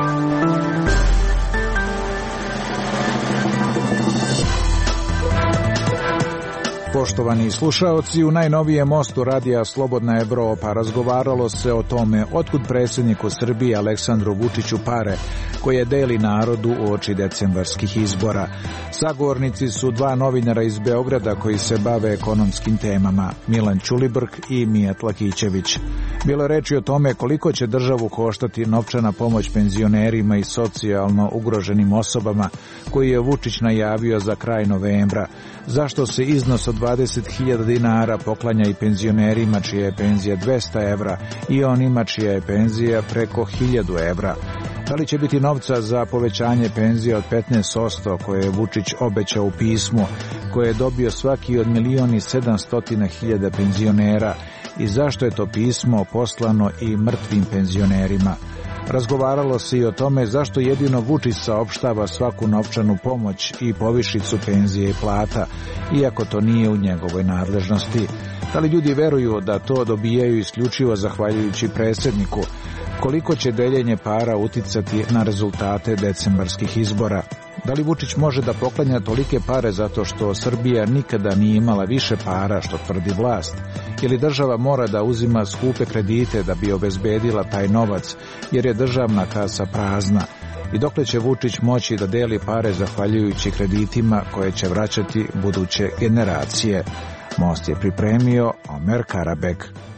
Poštovani slušaoci, u najnovijem mostu radija Slobodna Evropa razgovaralo se o tome otkud predsjedniku Srbije Aleksandru Vučiću pare koje deli narodu uoči decembarskih izbora. Sagovornici su dva novinara iz Beograda koji se bave ekonomskim temama, Milan Ćulibrk i Mijat Lakićević. Bilo je reči o tome koliko će državu koštati novčana pomoć penzionerima i socijalno ugroženim osobama koji je Vučić najavio za kraj novembra. Zašto se iznos od 20.000 dinara poklanja i penzionerima čija je penzija 200 evra i onima čija je penzija preko 1000 evra? Da li će biti novca za povećanje penzije od 15% koje je Vučić obećao u pismu koje je dobio svaki od 1.700.000 penzionera i zašto je to pismo poslano i mrtvim penzionerima? Razgovaralo se i o tome zašto jedino Vučić saopštava svaku novčanu pomoć i povišicu penzije i plata, iako to nije u njegovoj nadležnosti. Da li ljudi veruju da to dobijaju isključivo zahvaljujući predsjedniku? Koliko će deljenje para uticati na rezultate decembarskih izbora? Da li Vučić može da poklanja tolike pare zato što Srbija nikada nije imala više para, što tvrdi vlast? Ili država mora da uzima skupe kredite da bi obezbedila taj novac, jer je državna kasa prazna? I dokle će Vučić moći da deli pare zahvaljujući kreditima koje će vraćati buduće generacije? Most je pripremio Omer Karabeg.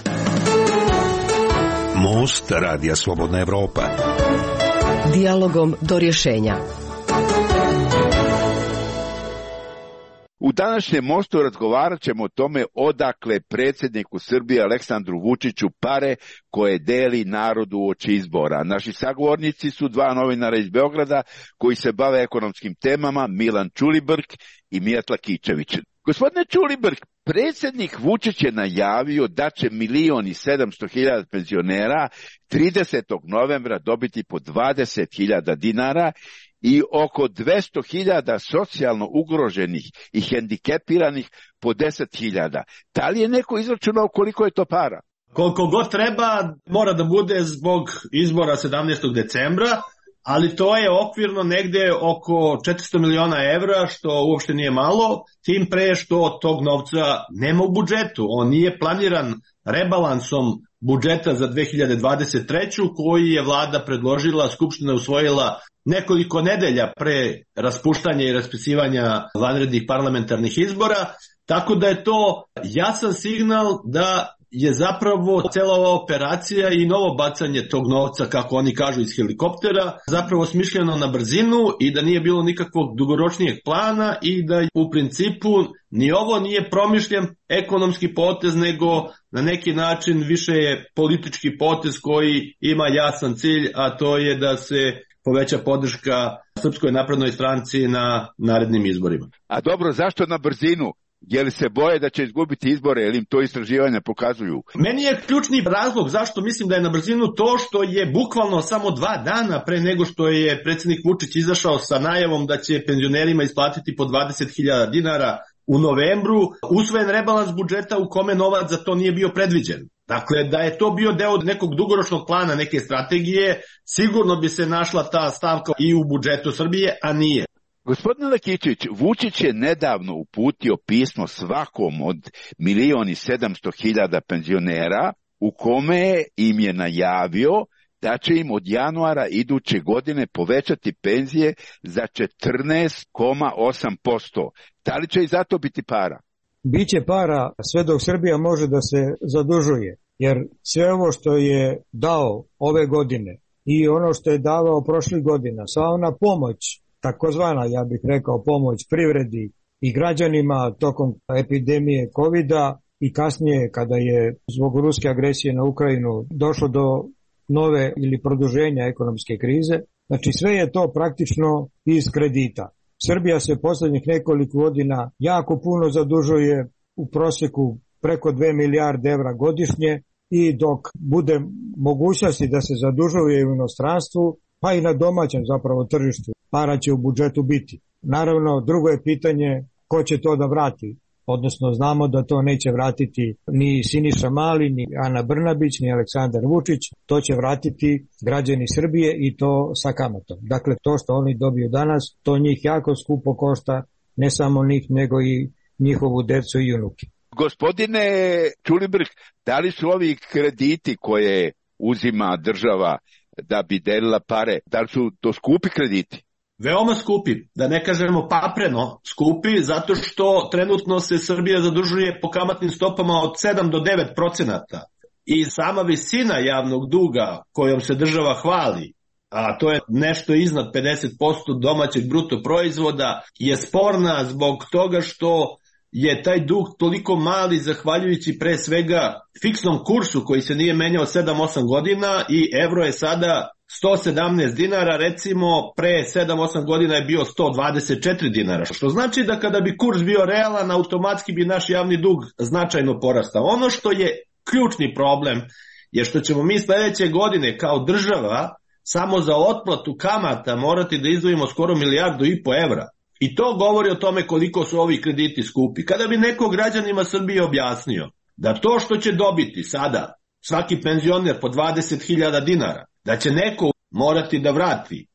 Most radija Slobodna Evropa. Dijalogom do rješenja. U današnjem mostu razgovarat ćemo o tome odakle predsjedniku Srbije Aleksandru Vučiću pare koje deli narodu uoči izbora. Naši sagovornici su dva novinara iz Beograda koji se bave ekonomskim temama, Milan Ćulibrk i Mijat Lakićević. Gospodine Ćulibrk, predsjednik Vučić je najavio da će 1.700.000 penzionera 30. novembra dobiti po 20.000 dinara i oko 200.000 socijalno ugroženih i hendikepiranih po 10.000. Da li je neko izračunao koliko je to para? Koliko god treba, mora da bude zbog izbora 17. decembra, ali to je okvirno negde oko 400 miliona evra, što uopšte nije malo, tim pre što tog novca nema u budžetu. On nije planiran rebalansom budžeta za 2023. koji je vlada predložila, Skupština usvojila nekoliko nedelja pre raspuštanja i raspisivanja vanrednih parlamentarnih izbora, tako da je to jasan signal da je zapravo cela ova operacija i novo bacanje tog novca, kako oni kažu, iz helikoptera, zapravo smišljeno na brzinu i da nije bilo nikakvog dugoročnijeg plana i da u principu ni ovo nije promišljen ekonomski potez, nego na neki način više je politički potez koji ima jasan cilj, a to je da se poveća podrška Srpskoj naprednoj stranci na narednim izborima. A dobro, zašto na brzinu? Je li se boje da će izgubiti izbore, ili im to istraživanja pokazuju? Meni je ključni razlog zašto mislim da je na brzinu to što je bukvalno samo 2 dana pre nego što je predsjednik Vučić izašao sa najavom da će penzionerima isplatiti po 20.000 dinara u novembru, usvojen rebalans budžeta u kome novac za to nije bio predviđen. Dakle, da je to bio deo nekog dugoročnog plana, neke strategije, sigurno bi se našla ta stavka i u budžetu Srbije, a nije. Gospodine Lakićević, Vučić je nedavno uputio pismo svakom od 1.700.000 penzionera u kome im je najavio da će im od januara iduće godine povećati penzije za 14,8%. Da li će i zato biti para? Biće para sve dok Srbija može da se zadužuje, jer sve ovo što je dao ove godine i ono što je davao prošlih godina, sva ona pomoć, takozvana, ja bih rekao, pomoć privredi i građanima tokom epidemije COVID-a i kasnije kada je zbog ruske agresije na Ukrajinu došlo do nove ili produženja ekonomske krize. Znači sve je to praktično iz kredita. Srbija se posljednjih nekoliko godina jako puno zadužuje, u prosjeku preko 2 milijarde evra godišnje, i dok bude mogućnosti da se zadužuje u inostranstvu, pa i na domaćem zapravo tržištu, para će u budžetu biti. Naravno, drugo je pitanje ko će to da vrati. odnosno znamo da to neće vratiti ni Siniša Mali, ni Ana Brnabić, ni Aleksandar Vučić, to će vratiti građani Srbije i to sa kamatom. Dakle, to što oni dobiju danas, to njih jako skupo košta, ne samo njih, nego i njihovu decu i unuke. Gospodine Ćulibrk, da li su ovi krediti koje uzima država da bi delila pare, da li su to skupi krediti? Veoma skupi, da ne kažemo papreno skupi, zato što trenutno se Srbija zadužuje po kamatnim stopama od 7 do 9%. I sama visina javnog duga kojom se država hvali, a to je nešto iznad 50% domaćeg bruto proizvoda, je sporna zbog toga što je taj dug toliko mali zahvaljujući pre svega fiksnom kursu koji se nije menjao 7-8 godina i evro je sada 117 dinara, recimo pre 7-8 godina je bio 124 dinara, što znači da kada bi kurs bio realan, automatski bi naš javni dug značajno porastao. Ono što je ključni problem je što ćemo mi sledeće godine kao država samo za otplatu kamata morati da izdvojimo skoro 1,5 milijardu evra. I to govori o tome koliko su ovi krediti skupi. Kada bi neko građanima Srbije objasnio da to što će dobiti sada svaki penzioner po 20.000 dinara, da će neko morati da vrati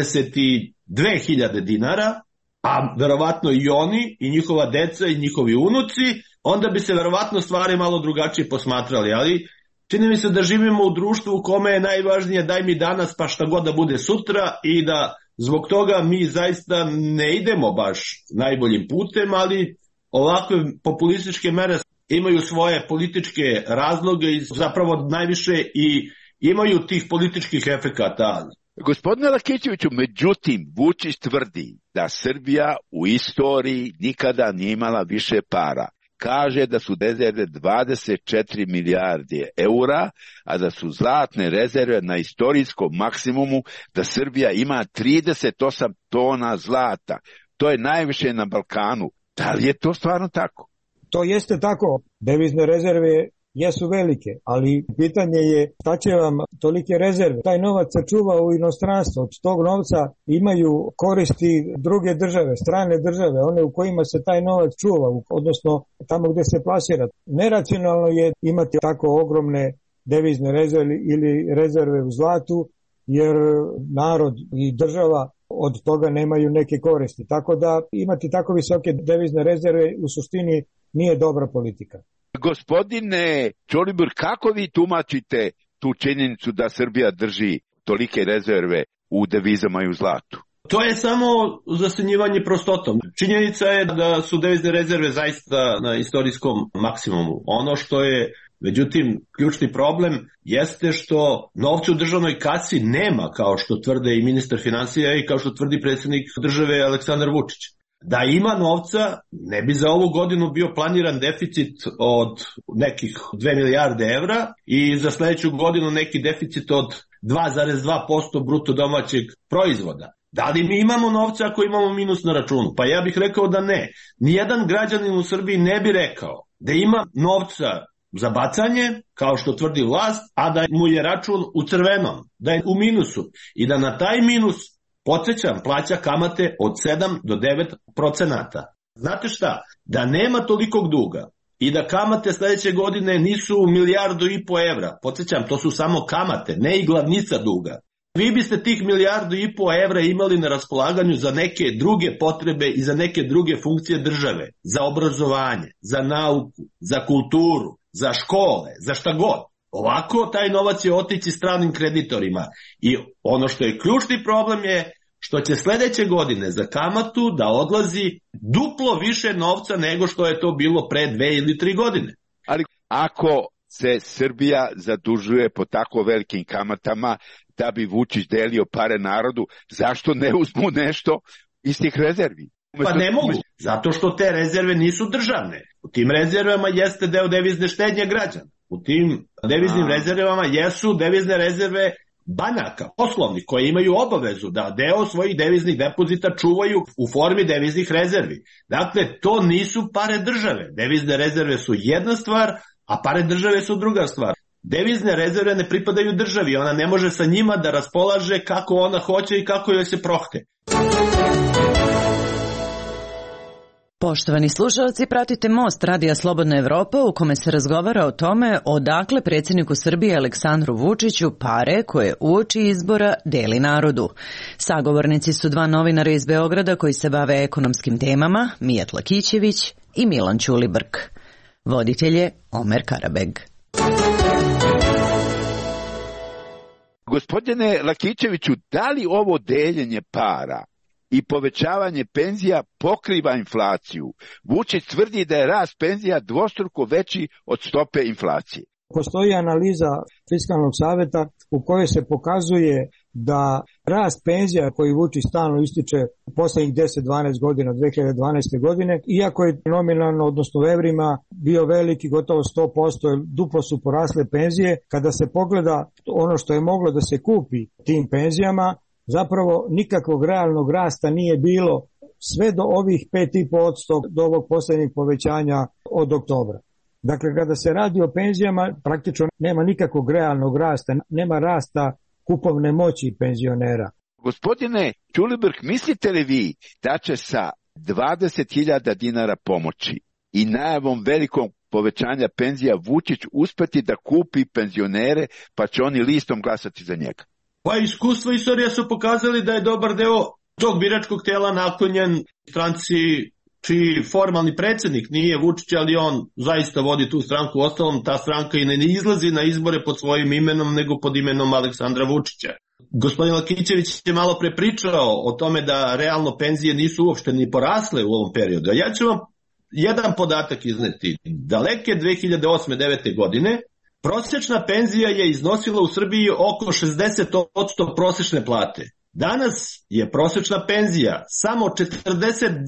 22.000 dinara, a verovatno i oni, i njihova deca, i njihovi unuci, onda bi se verovatno stvari malo drugačije posmatrali. Ali čini mi se da živimo u društvu u kome je najvažnije daj mi danas pa šta god da bude sutra i da zbog toga mi zaista ne idemo baš najboljim putem, ali ovakve populističke mere imaju svoje političke razloge i zapravo najviše i imaju tih političkih efekata. Gospodine Lakićeviću, međutim, Vučić tvrdi da Srbija u istoriji nikada nije imala više para. Kaže da su rezerve 24 milijarde eura, a da su zlatne rezerve na istorijskom maksimumu, da Srbija ima 38 tona zlata. To je najviše na Balkanu. Da li je to stvarno tako? To jeste tako. Devizne rezerve jesu velike, ali pitanje je šta će vam tolike rezerve. Taj novac se čuva u inostranstvu, od tog novca imaju koristi druge države, strane države, one u kojima se taj novac čuva, odnosno tamo gde se plasira. Neracionalno je imati tako ogromne devizne rezerve ili rezerve u zlatu, jer narod i država od toga nemaju neke koristi. Tako da imati tako visoke devizne rezerve u suštini nije dobra politika. Gospodine Ćolibr, kako vi tumačite tu činjenicu da Srbija drži tolike rezerve u devizama i u zlatu? To je samo zasenjivanje prostotom. Činjenica je da su devizne rezerve zaista na istorijskom maksimumu. Ono što je, međutim, ključni problem jeste što novca u državnoj kasi nema, kao što tvrde i ministar finansija i kao što tvrdi predsjednik države Aleksandar Vučić. Da ima novca, ne bi za ovu godinu bio planiran deficit od nekih 2 milijarde evra i za sledeću godinu neki deficit od 2,2% bruto domaćeg proizvoda. Da li mi imamo novca ako imamo minus na računu? Pa ja bih rekao da ne. Nijedan građanin u Srbiji ne bi rekao da ima novca za bacanje, kao što tvrdi vlast, a da mu je račun u crvenom, da je u minusu i da na taj minus, podsjećam, plaća kamate od 7 do 9%. Znate šta? Da nema tolikog duga i da kamate sledeće godine nisu 1,5 milijardu evra, podsjećam, to su samo kamate, ne i glavnica duga. Vi biste tih 1,5 milijardu evra imali na raspolaganju za neke druge potrebe i za neke druge funkcije države, za obrazovanje, za nauku, za kulturu, za škole, za šta god. Ovako taj novac je otići stranim kreditorima i ono što je ključni problem je što će sledeće godine za kamatu da odlazi duplo više novca nego što je to bilo pre 2 ili 3 godine. Ali ako se Srbija zadužuje po tako velikim kamatama da bi Vučić delio pare narodu, zašto ne uzmu nešto iz tih rezervi? Pa ne mogu, zato što te rezerve nisu državne. U tim rezervama jeste deo devizne štednje građana. U tim deviznim rezervama jesu devizne rezerve banaka, poslovnih, koje imaju obavezu da deo svojih deviznih depozita čuvaju u formi deviznih rezervi. Dakle, to nisu pare države. Devizne rezerve su jedna stvar, a pare države su druga stvar. Devizne rezerve ne pripadaju državi, ona ne može sa njima da raspolaže kako ona hoće i kako joj se prohte. Poštovani slušalci, pratite Most Radija Slobodna Evropa u kome se razgovara o tome odakle predsjedniku Srbije Aleksandru Vučiću pare koje uoči izbora deli narodu. Sagovornici su dva novinara iz Beograda koji se bave ekonomskim temama, Mijat Lakićević i Milan Ćulibrk. Voditelj je Omer Karabeg. Gospodine Lakićeviću, da li ovo deljenje para i povećavanje penzija pokriva inflaciju? Vučić tvrdi da je rast penzija dvostruko veći od stope inflacije. Postoji analiza Fiskalnog saveta u kojoj se pokazuje da rast penzija koji Vučić stalno ističe u poslednjih 10-12 godina, 2012. godine, iako je nominalno, odnosno u evrima, bio veliki, gotovo 100%, duplo su porasle penzije. Kada se pogleda ono što je moglo da se kupi tim penzijama, zapravo nikakvog realnog rasta nije bilo sve do ovih 5,5% do ovog posljednjeg povećanja od oktobra. Dakle, kada se radi o penzijama, praktično nema nikakvog realnog rasta, nema rasta kupovne moći penzionera. Gospodine Ćulibrk, mislite li vi da će sa 20.000 dinara pomoći i najavom velikog povećanja penzija Vučić uspeti da kupi penzionere, pa će oni listom glasati za njega? Pa iskustvo i istorija su pokazali da je dobar deo tog biračkog tela naklonjen stranci čiji formalni predsjednik nije Vučić, ali on zaista vodi tu stranku. Ostalom, ta stranka i ne izlazi na izbore pod svojim imenom, nego pod imenom Aleksandra Vučića. Gospodin Lakićević je malo pre pričao o tome da realno penzije nisu uopšte ni porasle u ovom periodu. A ja ću vam jedan podatak izneti. Daleke 2008-2009. godine prosječna penzija je iznosila u Srbiji oko 60% prosječne plate. Danas je prosječna penzija samo 42%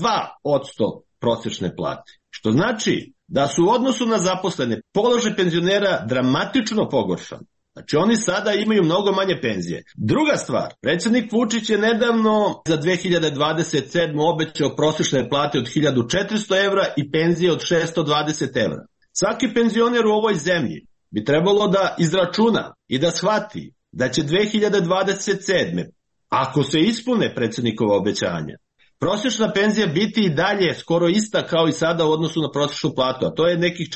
prosječne plate. Što znači da su u odnosu na zaposlene položaj penzionera dramatično pogoršan. Znači oni sada imaju mnogo manje penzije. Druga stvar, predsjednik Vučić je nedavno za 2027. obećao prosječne plate od 1400 evra i penzije od 620 evra. Svaki penzioner u ovoj zemlji bi trebalo da izračuna i da shvati da će 2027. ako se ispune predsjednikova obećanja, prosječna penzija biti i dalje skoro ista kao i sada u odnosu na prosječnu platu, a to je nekih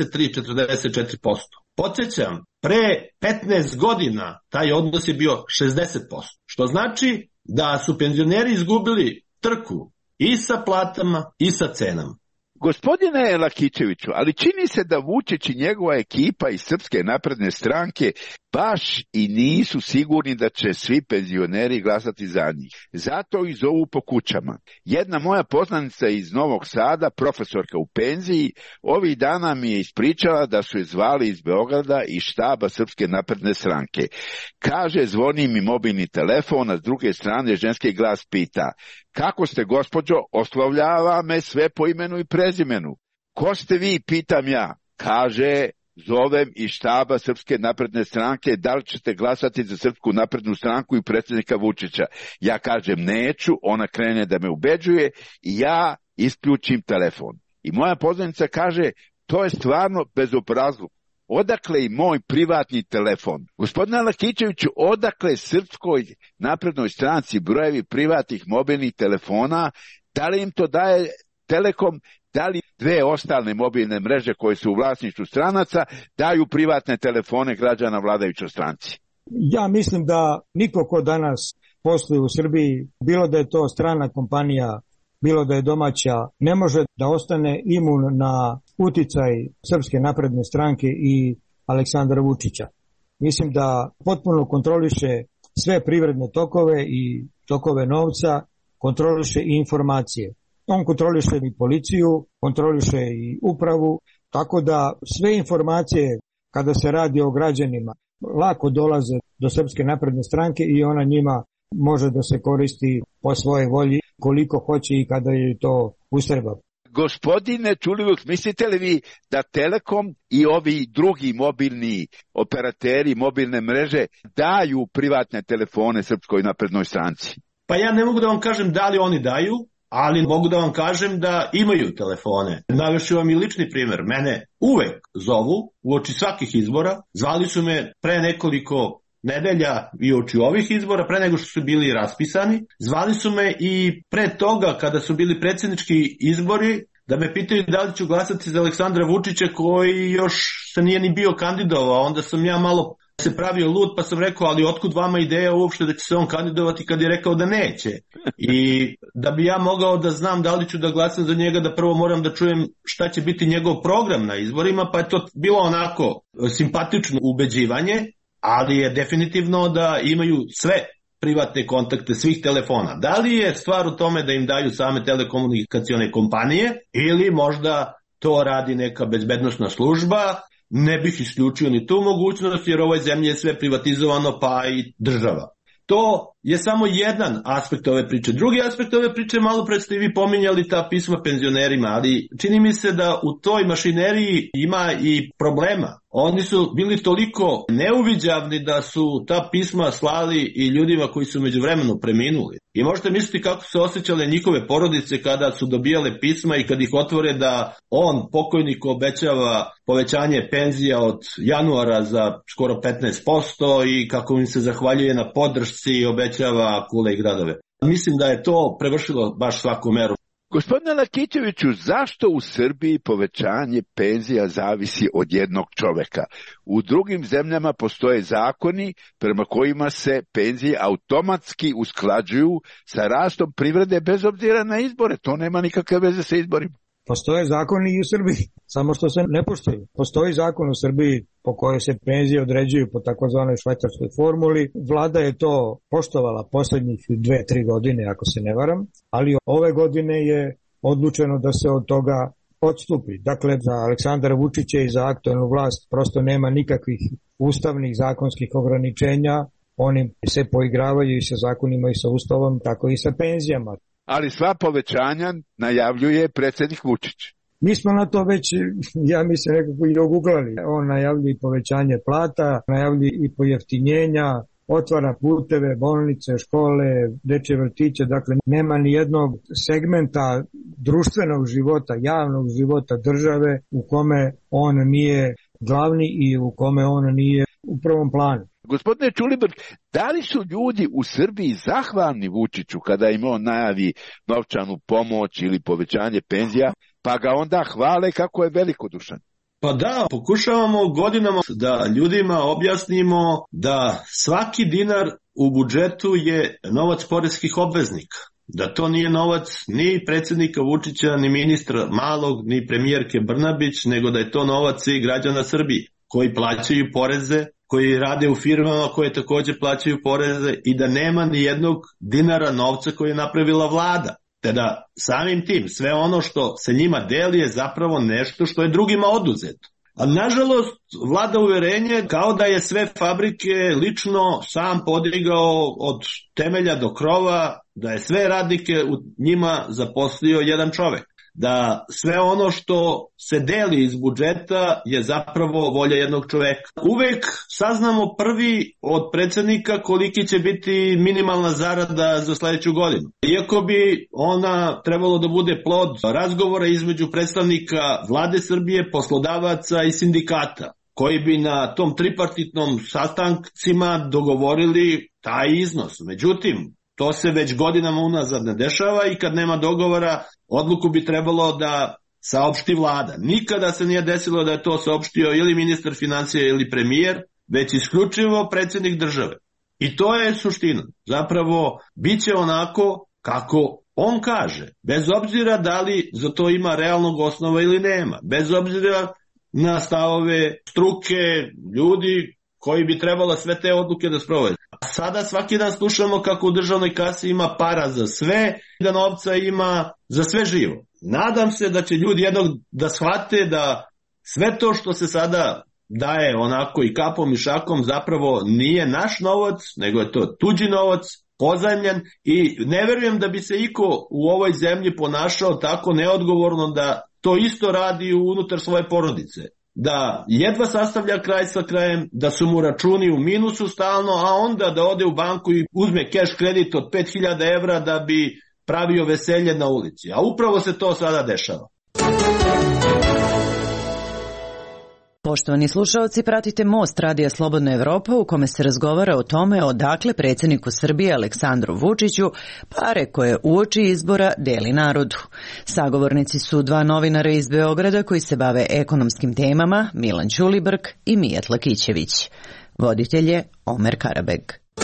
43-44%. Podsjećam, pre 15 godina taj odnos je bio 60%, što znači da su penzioneri izgubili trku i sa platama i sa cenama. Gospodine Lakićeviću, ali čini se da Vučić i njegova ekipa iz Srpske napredne stranke baš i nisu sigurni da će svi penzioneri glasati za njih. Zato ih zovu po kućama. Jedna moja poznanica iz Novog Sada, profesorka u penziji, ovih dana mi je ispričala da su je zvali iz Beograda i štaba Srpske napredne stranke. Kaže, zvoni mi mobilni telefon, a s druge strane ženski glas pita: kako ste, gospođo? Oslovljava me sve po imenu i prezimenu. Ko ste vi, pitam ja. Kaže, zovem iz štaba Srpske napredne stranke, da li ćete glasati za Srpsku naprednu stranku i predsjednika Vučića? Ja kažem neću, ona krene da me ubeđuje i ja isključim telefon. I moja poznanica kaže, to je stvarno bezobrazluk. Odakle i moj privatni telefon? Gospodine Lakićeviću, odakle Srpskoj naprednoj stranci brojevi privatnih mobilnih telefona? Da li im to daje Telekom? Da li dve ostale mobilne mreže koje su u vlasništvu stranaca daju privatne telefone građana vladajućoj stranci? Ja mislim da niko ko danas posluje u Srbiji, bilo da je to strana kompanija, bilo da je domaća, ne može da ostane imun na uticaj Srpske napredne stranke i Aleksandra Vučića. Mislim da potpuno kontroliše sve privredne tokove i tokove novca, kontroliše i informacije. On kontroliše i policiju, kontroliše i upravu, tako da sve informacije kada se radi o građanima lako dolaze do Srpske napredne stranke i ona njima može da se koristi po svojoj volji koliko hoće i kada je to ustreba. Gospodine Ćulibrk, mislite li vi da Telekom i ovi drugi mobilni operateri, mobilne mreže daju privatne telefone Srpskoj naprednoj stranci? Pa ja ne mogu da vam kažem da li oni daju, ali mogu da vam kažem da imaju telefone. Navešću vam i lični primjer. Mene uvek zovu uoči svakih izbora. Zvali su me pre nekoliko nedelja i uoči ovih izbora, pre nego što su bili raspisani. Zvali su me i pre toga, kada su bili predsjednički izbori, da me pitaju da li ću glasati za Aleksandra Vučića koji još se nije ni bio kandidovao. Onda sam ja malo se pravio lud pa sam rekao, ali otkud vama ideja uopšte da će se on kandidovati kad je rekao da neće. I da bi ja mogao da znam da li ću da glasam za njega, da prvo moram da čujem šta će biti njegov program na izborima, pa je to bilo onako simpatično ubeđivanje, ali je definitivno da imaju sve privatne kontakte svih telefona. Da li je stvar u tome da im daju same telekomunikacione kompanije ili možda to radi neka bezbednosna služba? Ne bih isključio ni tu mogućnost, jer u ovoj zemlji je sve privatizovano, pa i država. To je samo jedan aspekt ove priče. Drugi aspekt ove priče, malo pred ste i vi pominjali ta pisma penzionerima, ali čini mi se da u toj mašineriji ima i problema. Oni su bili toliko neuviđavni da su ta pisma slali i ljudima koji su međuvremenu preminuli. I možete misliti kako se osjećale njihove porodice kada su dobijale pisma i kad ih otvore da on, pokojnik, obećava povećanje penzija od januara za skoro 15% i kako im se zahvaljuje na podršci i obećava kule i gradove. Mislim da je to prevršilo baš svaku meru. Gospodine Lakićeviću, zašto u Srbiji povećanje penzija zavisi od jednog čoveka? U drugim zemljama postoje zakoni prema kojima se penzije automatski usklađuju sa rastom privrede bez obzira na izbore. To nema nikakve veze sa izborima. Postoje zakoni i u Srbiji, samo što se ne poštuju. Postoji zakon u Srbiji po kojoj se penzije određuju po takozvanoj švajcarskoj formuli. Vlada je to poštovala poslednjih 2-3 godine, ako se ne varam, ali ove godine je odlučeno da se od toga odstupi. Dakle, za Aleksandra Vučića i za aktuelnu vlast prosto nema nikakvih ustavnih zakonskih ograničenja. Oni se poigravaju i sa zakonima i sa ustavom, tako i sa penzijama. Ali sva povećanja najavljuje predsjednik Vučić. Mi smo na to već, ja mislim, nekako i oguglali. On najavljuje i povećanje plata, najavljuje i pojeftinjenja, otvara puteve, bolnice, škole, dečje vrtiće. Dakle, nema ni jednog segmenta društvenog života, javnog života države u kome on nije glavni i u kome on nije u prvom planu. Gospodine Ćulibrk, da li su ljudi u Srbiji zahvalni Vučiću kada im on najavi novčanu pomoć ili povećanje penzija, pa ga onda hvale kako je velikodušan? Pa da, pokušavamo godinama da ljudima objasnimo da svaki dinar u budžetu je novac poreskih obveznika. Da to nije novac ni predsjednika Vučića, ni ministra Malog, ni premijerke Brnabić, nego da je to novac i građana Srbije koji plaćaju poreze, koji rade u firmama koje također plaćaju poreze i da nema ni jednog dinara novca koji je napravila vlada. Te da samim tim sve ono što se njima deli je zapravo nešto što je drugima oduzeto. A nažalost vlada uverenje kao da je sve fabrike lično sam podigao od temelja do krova, da je sve radnike u njima zaposlio jedan čovek. Da sve ono što se deli iz budžeta je zapravo volja jednog čoveka. Uvek saznamo prvi od predsjednika koliki će biti minimalna zarada za sledeću godinu. Iako bi ona trebalo da bude plod razgovora između predstavnika vlade Srbije, poslodavaca i sindikata, koji bi na tom tripartitnom sastancima dogovorili taj iznos. Međutim, to se već godinama unazad ne dešava i kad nema dogovora, odluku bi trebalo da saopšti vlada. Nikada se nije desilo da je to saopštio ili ministar financija ili premijer, već isključivo predsjednik države. I to je suština. Zapravo, bit će onako kako on kaže, bez obzira da li za to ima realnog osnova ili nema, bez obzira na stavove struke, ljudi koji bi trebalo sve te odluke da sprovede. A sada svaki dan slušamo kako u državnoj kasi ima para za sve, da novca ima za sve živo. Nadam se da će ljudi jednog da shvate da sve to što se sada daje onako i kapom i šakom zapravo nije naš novac, nego je to tuđi novac, pozajmljen, i ne verujem da bi se iko u ovoj zemlji ponašao tako neodgovorno da to isto radi unutar svoje porodice. Da jedva sastavlja kraj sa krajem, da su mu računi u minusu stalno, a onda da ode u banku i uzme keš kredit od 5000 evra da bi pravio veselje na ulici. A upravo se to sada dešava. Poštovani slušaoci, pratite Most Radija Slobodna Evropa u kome se razgovara o tome odakle predsjedniku Srbije Aleksandru Vučiću pare koje uoči izbora deli narodu. Sagovornici su dva novinara iz Beograda koji se bave ekonomskim temama, Milan Ćulibrk i Mijat Lakićević. Voditelj je Omer Karabeg.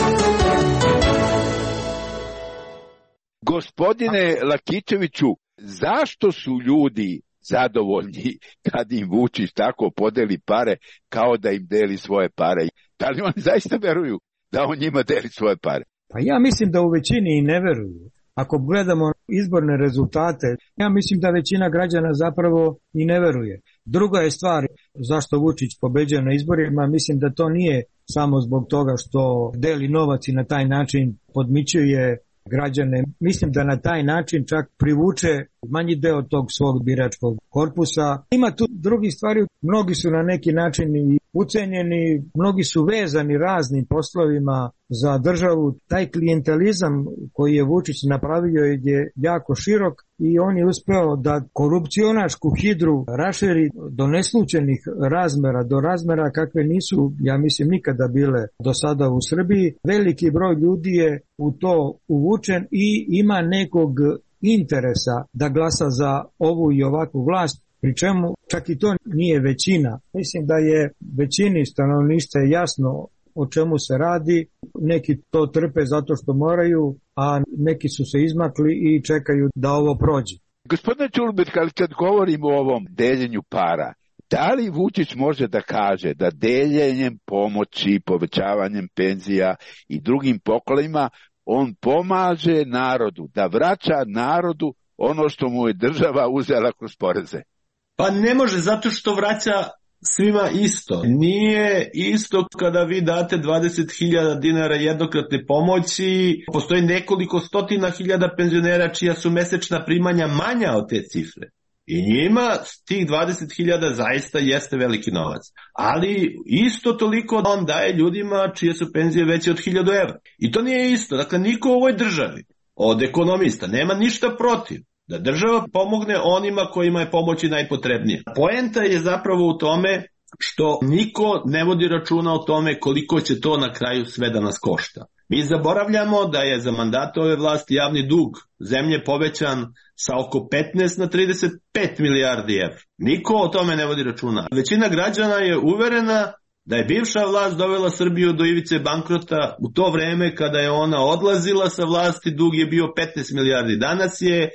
Gospodine Lakićeviću, zašto su ljudi zadovoljni kad im Vučić tako podeli pare kao da im deli svoje pare? Da li oni zaista veruju da on njima deli svoje pare? Pa ja mislim da u većini i ne veruju. Ako gledamo izborne rezultate, ja mislim da većina građana zapravo i ne veruje. Druga je stvar zašto Vučić pobeđuje na izborima, mislim da to nije samo zbog toga što deli novac i na taj način podmićuje građane. Mislim da na taj način čak privuče manji deo tog svog biračkog korpusa. Ima tu drugi stvari, mnogi su na neki način i ucenjeni, mnogi su vezani raznim poslovima za državu. Taj klijentelizam koji je Vučić napravio je jako širok i on je uspeo da korupcionašku hidru raširi do neslućenih razmera, do razmera kakve nisu, ja mislim, nikada bile do sada u Srbiji. Veliki broj ljudi je u to uvučen i ima nekog interesa da glasa za ovu i ovakvu vlast, pri čemu čak i to nije većina. Mislim da je većini stanovništva jasno o čemu se radi. Neki to trpe zato što moraju, a neki su se izmakli i čekaju da ovo prođe. Gospodine Ćulibrk, ali kad govorimo o ovom deljenju para, da li Vučić može da kaže da deljenjem pomoći, povećavanjem penzija i drugim poklonima on pomaže narodu, da vraća narodu ono što mu je država uzela kroz poreze? Pa ne može, zato što vraća svima isto. Nije isto kada vi date 20.000 dinara jednokratne pomoći. Postoji nekoliko stotina hiljada penzionera čija su mesečna primanja manja od te cifre. I njima tih 20.000 zaista jeste veliki novac. Ali isto toliko on daje ljudima čije su penzije veće od 1.000 evra. I to nije isto. Dakle, niko u ovoj državi od ekonomista nema ništa protiv da država pomogne onima kojima je pomoći najpotrebnije. Poenta je zapravo u tome što niko ne vodi računa o tome koliko će to na kraju sve da nas košta. Mi zaboravljamo da je za mandata ove vlasti javni dug zemlje povećan sa oko 15 na 35 milijardi evra. Niko o tome ne vodi računa. Većina građana je uverena da je bivša vlast dovela Srbiju do ivice bankrota. U to vreme kada je ona odlazila sa vlasti, dug je bio 15 milijardi. Danas je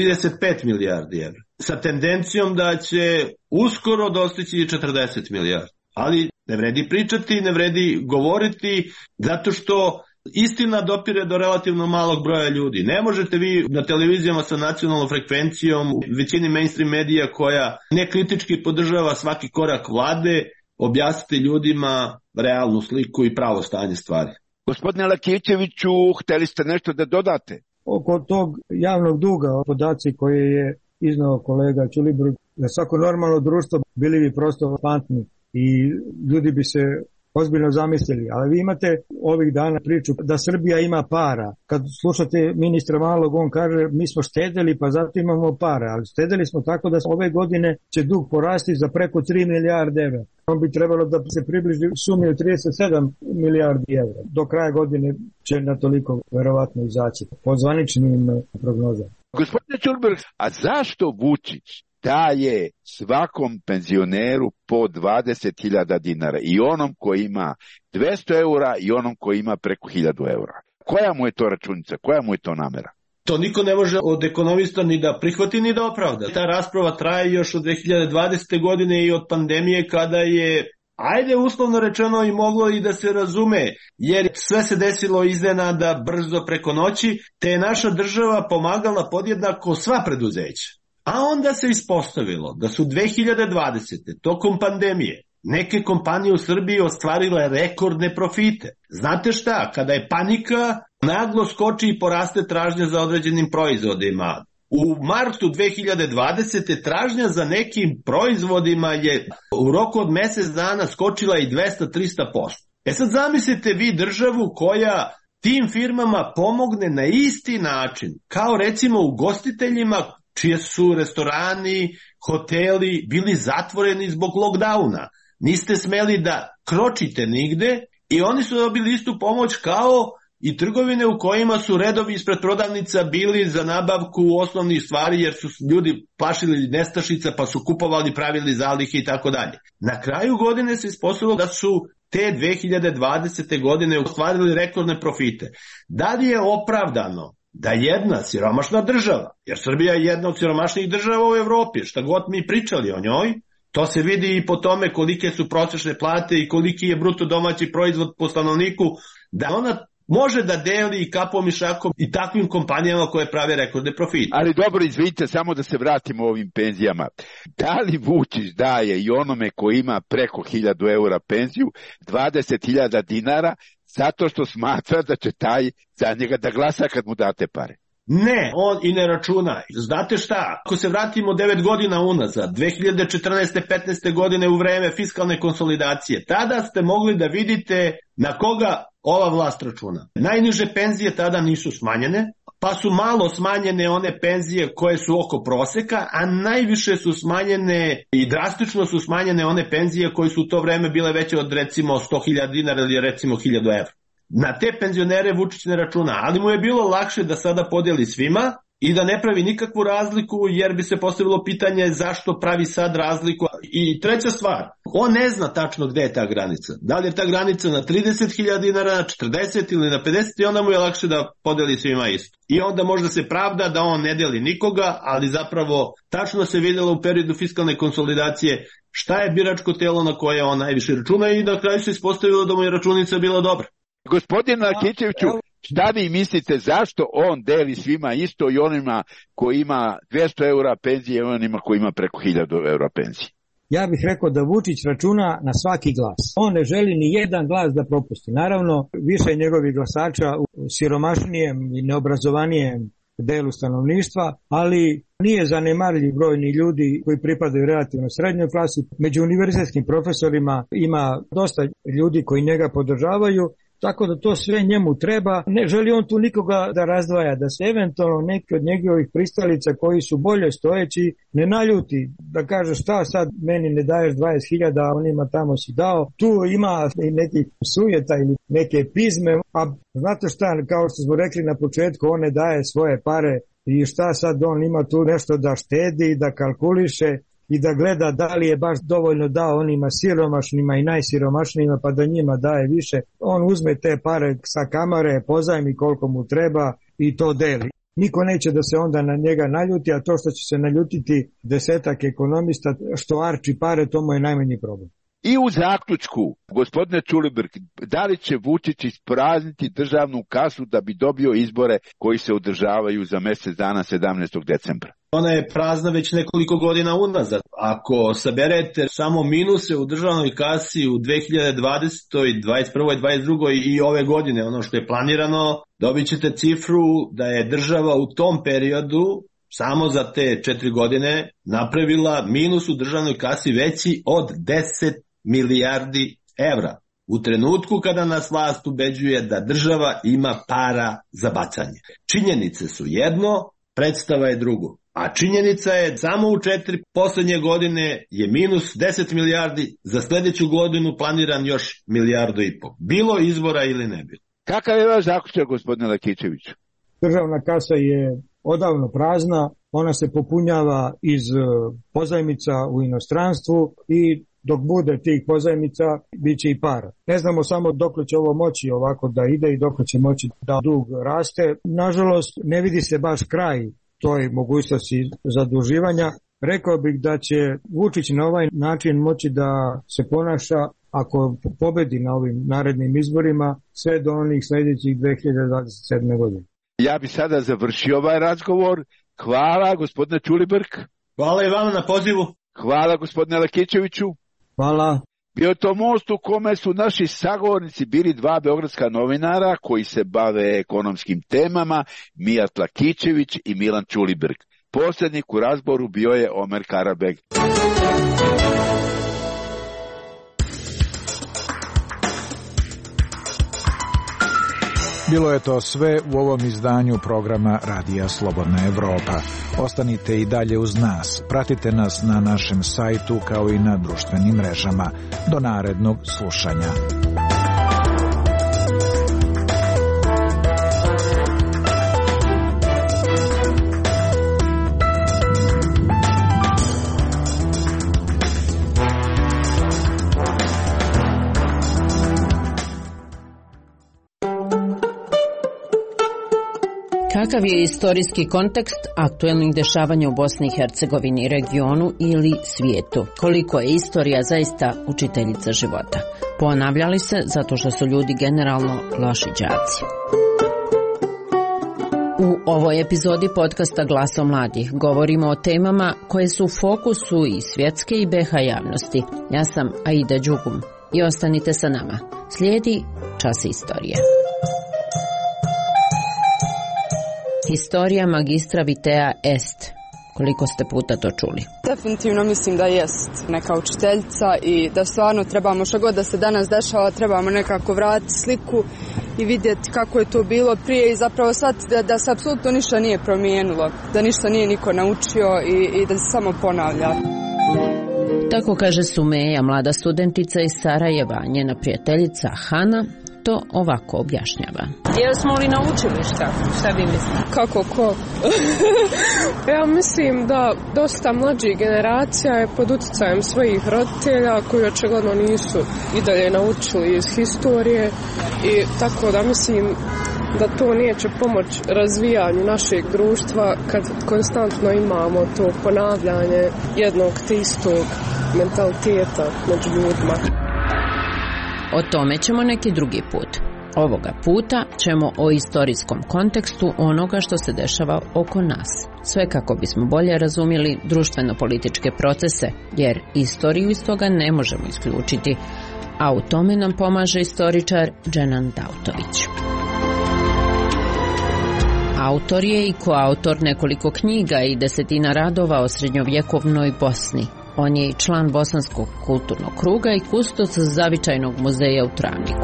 35 milijardi evra. Sa tendencijom da će uskoro dostići 40 milijardi. Ali ne vredi pričati, ne vredi govoriti, zato što istina dopire do relativno malog broja ljudi. Ne možete vi na televizijama sa nacionalnom frekvencijom, većini mainstream medija koja nekritički podržava svaki korak vlade, objasniti ljudima realnu sliku i pravo stanje stvari. Gospodine Lakićeviću, hteli ste nešto da dodate? Oko tog javnog duga, podaci koje je iznao kolega Ćulibrk, za svako normalno društvo bili bi prosto fantni i ljudi bi se ozbiljno zamislili. Ali vi imate ovih dana priču da Srbija ima para. Kad slušate ministra Malog, on kaže mi smo štedeli pa zato imamo para. Ali štedeli smo tako da ove godine će dug porasti za preko 3 milijarde evra. On bi trebalo da se približi sumi od 37 milijardi evra. Do kraja godine će na toliko verovatno izaći po zvaničnim prognozama. Gospodine Ćulibrk, a zašto Vučić daje svakom penzioneru po 20.000 dinara, i onom koji ima 200 eura i onom koji ima preko 1.000 eura? Koja mu je to računica, koja mu je to namera? To niko ne može od ekonomista ni da prihvati ni da opravda. Ta rasprava traje još od 2020. godine i od pandemije, kada je, ajde uslovno rečeno, i moglo i da se razume, jer sve se desilo iznenada, brzo, preko noći, te je naša država pomagala podjednako sva preduzeća. A onda se ispostavilo da su 2020. tokom pandemije neke kompanije u Srbiji ostvarile rekordne profite. Znate šta, kada je panika, naglo skoči i poraste tražnja za određenim proizvodima. U martu 2020. tražnja za nekim proizvodima je u roku od mjesec dana skočila i 200-300%. Sad zamislite vi državu koja tim firmama pomogne na isti način, kao recimo ugostiteljima čije su restorani, hoteli bili zatvoreni zbog lockdowna. niste smeli da kročite nigde i oni su dobili istu pomoć kao i trgovine u kojima su redovi ispred prodavnica bili za nabavku osnovnih stvari jer su ljudi plašili nestašica pa su kupovali, pravili zalihe i tako dalje. Na kraju godine se ispostavilo da su te 2020. godine ostvarili rekordne profite. Da li je opravdano da jedna siromašna država, jer Srbija je jedna od siromašnijih država u Evropi, šta god mi pričali o njoj, to se vidi i po tome kolike su prosječne plate i koliki je bruto domaći proizvod po stanovniku, da ona može da deli i kapom i šakom i takvim kompanijama koje prave rekordne profite. Ali dobro, izvinite, samo da se vratimo ovim penzijama. Da li Vučić daje i onome koji ima preko 1000 eura penziju 20.000 dinara zato što smatra da će taj za njega da glasa kad mu date pare? Ne, on i ne računa. Znate šta, ako se vratimo 9 godina unazad, 2014. 15. godine u vreme fiskalne konsolidacije, tada ste mogli da vidite na koga ova vlast računa. Najniže penzije tada nisu smanjene, pa su malo smanjene one penzije koje su oko proseka, a najviše su smanjene i drastično su smanjene one penzije koje su u to vreme bile veće od recimo 100.000 dinara ili recimo 1000 evra. Na te penzionere Vučić ne računa, ali mu je bilo lakše da sada podeli svima i da ne pravi nikakvu razliku, jer bi se postavilo pitanje zašto pravi sad razliku. I treća stvar, on ne zna tačno gde je ta granica. Da li je ta granica na 30.000 dinara, na 40 ili na 50 i onda mu je lakše da podeli svima isto. I onda možda se pravda da on ne deli nikoga, ali zapravo tačno se vidjelo u periodu fiskalne konsolidacije šta je biračko telo na koje on najviše računa i na kraju se ispostavilo da mu je računica bila dobra. Gospodine Lakićeviću, šta vi mislite, zašto on deli svima isto i onima koji ima 200 eura penzije i onima koji ima preko 1000 eura penzije? Ja bih rekao da Vučić računa na svaki glas. On ne želi ni jedan glas da propusti. Naravno, više njegovih glasača u siromašnijem i neobrazovanijem delu stanovništva, ali nije zanemarljiv broj ni ljudi koji pripadaju relativno srednjoj klasi. Među univerzitetskim profesorima ima dosta ljudi koji njega podržavaju, tako da to sve njemu treba. Ne želi on tu nikoga da razdvaja, da se eventualno neki od njegovih pristalica koji su bolje stojeći ne naljuti, da kaže šta sad meni ne daješ 20.000, a onima tamo si dao. Tu ima i nekih sujeta ili neke pizme, a znate šta, kao što smo rekli na početku, on ne daje svoje pare i šta sad on ima tu nešto da štedi, da kalkuliše i da gleda da li je baš dovoljno dao onima siromašnima i najsiromašnijima pa da njima daje više. On uzme te pare sa kamare, pozajmi koliko mu treba i to deli. Niko neće da se onda na njega naljuti, a to što će se naljutiti 10 ekonomista što arči pare, to mu je najmanji problem. I u zaključku, gospodine Ćulibrk, da li će Vučić isprazniti državnu kasu da bi dobio izbore koji se održavaju za mjesec dana 17. decembra? Ona je prazna već nekoliko godina unazad. Ako saberete samo minuse u državnoj kasi u 2020., 2021., 2022. i ove godine, ono što je planirano, dobit ćete cifru da je država u tom periodu samo za te 4 godine napravila minus u državnoj kasi veći od 10 milijardi evra. U trenutku kada nas vlast ubeđuje da država ima para za bacanje. Činjenice su jedno, predstava je drugo. A činjenica je samo u 4 poslednje godine je minus 10 milijardi, za sljedeću godinu planiran još 1,5 milijardu. Bilo izbora ili ne bilo. Kakav je vaš zaključak, gospodine Lakićeviću? Državna kasa je odavno prazna, ona se popunjava iz pozajmica u inostranstvu i dok bude tih pozajmica, bit će i para. Ne znamo samo dokle će ovo moći ovako da ide i dokle će moći da dug raste. Nažalost, ne vidi se baš kraj toj mogućnosti zaduživanja. Rekao bih da će Vučić na ovaj način moći da se ponaša ako pobedi na ovim narednim izborima sve do onih sljedećih 2027. godine. Ja bih sada završio ovaj razgovor. Hvala, gospodine Ćulibrk. Hvala i vama na pozivu. Hvala, gospodine Lakićeviću. Hvala. Bio to most u kome su naši sagovornici bili 2 beogradska novinara koji se bave ekonomskim temama, Mijat Lakićević i Milan Ćulibrk. Poslednik u razboru bio je Omer Karabeg. Bilo je to sve u ovom izdanju programa Radija Slobodna Evropa. Ostanite i dalje uz nas. Pratite nas na našem sajtu kao i na društvenim mrežama. Do narednog slušanja. Kakav je istorijski kontekst aktuelnih dešavanja u Bosni i Hercegovini, regionu ili svijetu? Koliko je istorija zaista učiteljica života? Ponavljali se zato što su ljudi generalno loši đaci. U ovoj epizodi podcasta Glasom mladih govorimo o temama koje su u fokusu i svjetske i BiH javnosti. Ja sam Aida Đugum i ostanite sa nama. Slijedi Čas istorije. Historija magistra Vitea est. Koliko ste puta to čuli? Definitivno mislim da jest neka učiteljica i da stvarno trebamo što god da se danas dešava, trebamo nekako vratiti sliku i vidjeti kako je to bilo prije i zapravo shvatiti da se apsolutno ništa nije promijenilo, da ništa nije niko naučio i da se samo ponavlja. Tako kaže Sumeja, mlada studentica iz Sarajeva. Njena prijateljica Hana to ovako objašnjava. Jesmo li naučili šta vi mislite? Kako ko? Ja mislim da dosta mlađih generacija je pod utjecajem svojih roditelja koji očigledno nisu i dalje naučili iz historije i tako da mislim da to neće pomoći razvijanju našeg društva kad konstantno imamo to ponavljanje jednog te istog mentaliteta među ljudima. O tome ćemo neki drugi put. Ovoga puta ćemo o istorijskom kontekstu onoga što se dešava oko nas. Sve kako bismo bolje razumjeli društveno-političke procese, jer istoriju iz toga ne možemo isključiti, a u tome nam pomaže istoričar Dženan Dautović. Autor je i koautor nekoliko knjiga i desetina radova o srednjovjekovnoj Bosni. On je i član Bosanskog kulturnog kruga i kustos Zavičajnog muzeja u Travniku.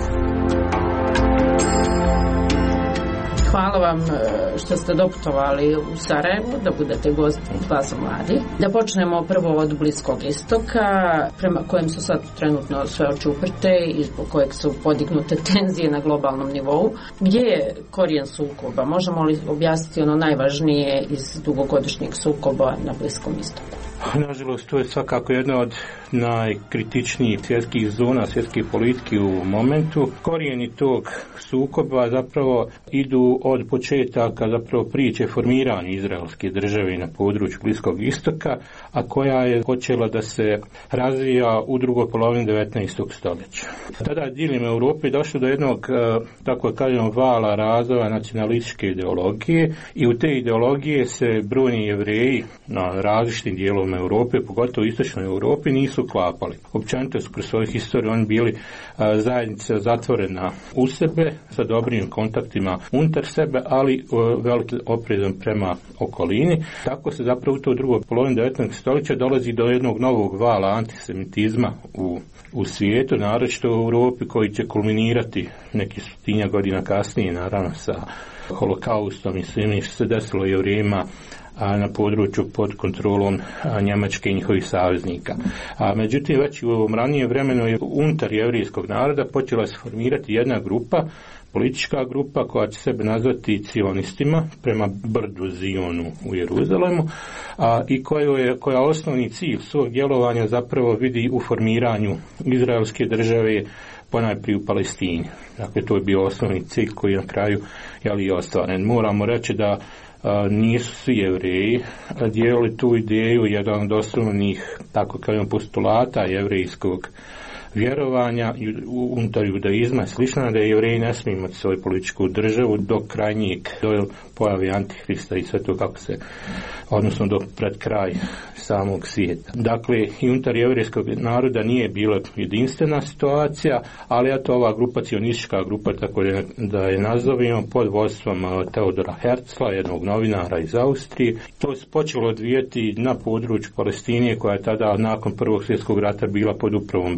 Hvala vam što ste doputovali u Sarajevo da budete gosti Glasa mladih. Da počnemo prvo od Bliskog istoka, prema kojem su sad trenutno sve oči uprte i zbog kojeg su podignute tenzije na globalnom nivou. Gdje je korijen sukoba? Možemo li objasniti ono najvažnije iz dugogodišnjeg sukoba na Bliskom istoku? Nažalost, to je svakako jedna od najkritičnijih svjetskih zona, svjetske politike u momentu. Korijeni tog sukoba zapravo idu od početaka zapravo priče formiranja izraelske države na području Bliskog istoka, a koja je počela da se razvija u drugoj polovini 19. stoljeća. Tada diljem Europe došlo do jednog, tako kažemo, vala razvoja nacionalističke ideologije i u te ideologije se brojni Jevreji na različitim dijelovima Europe, pogotovo u istočnoj Europi, nisu klapali. Općenito su kroz svoju historiju oni bili zajednica zatvorena u sebe, sa dobrim kontaktima unutar sebe, ali veliki oprezom prema okolini. Tako se zapravo u to drugoj polovini 19. stoljeća dolazi do jednog novog vala antisemitizma u svijetu, naročito u Europi, koji će kulminirati neki 100 godina kasnije, naravno sa holokaustom i svim što se desilo Jevrejima na području pod kontrolom Njemačke i njihovih saveznika. Međutim, već u ovom ranijem vremenu je unutar jevrijskog naroda počela se formirati jedna grupa, politička grupa koja će sebe nazvati cionistima prema brdu Zionu u Jeruzalemu i koja osnovni cilj svog djelovanja zapravo vidi u formiranju izraelske države ponajprije u Palestini. Dakle, to je bio osnovni cilj koji je na kraju i ostvaren. Moramo reći da nisu svi Jevreji dijelili tu ideju, jedan od osnovnih, tako kažem, postulata jevrejskog vjerovanja unutar judaizma je slično, da je Jevreji ne smiju imati svoju političku državu do krajnjeg, do pojave Antihrista i sve to kako se, odnosno do pred kraj samog svijeta. Dakle, i unutar jevrejskog naroda nije bila jedinstvena situacija, ali eto ova grupa, cionistička grupa, tako da je nazovimo, pod vodstvom Teodora Herzla, jednog novinara iz Austrije. To se počelo odvijati na području Palestine, koja je tada nakon Prvog svjetskog rata bila pod upravom Britanije,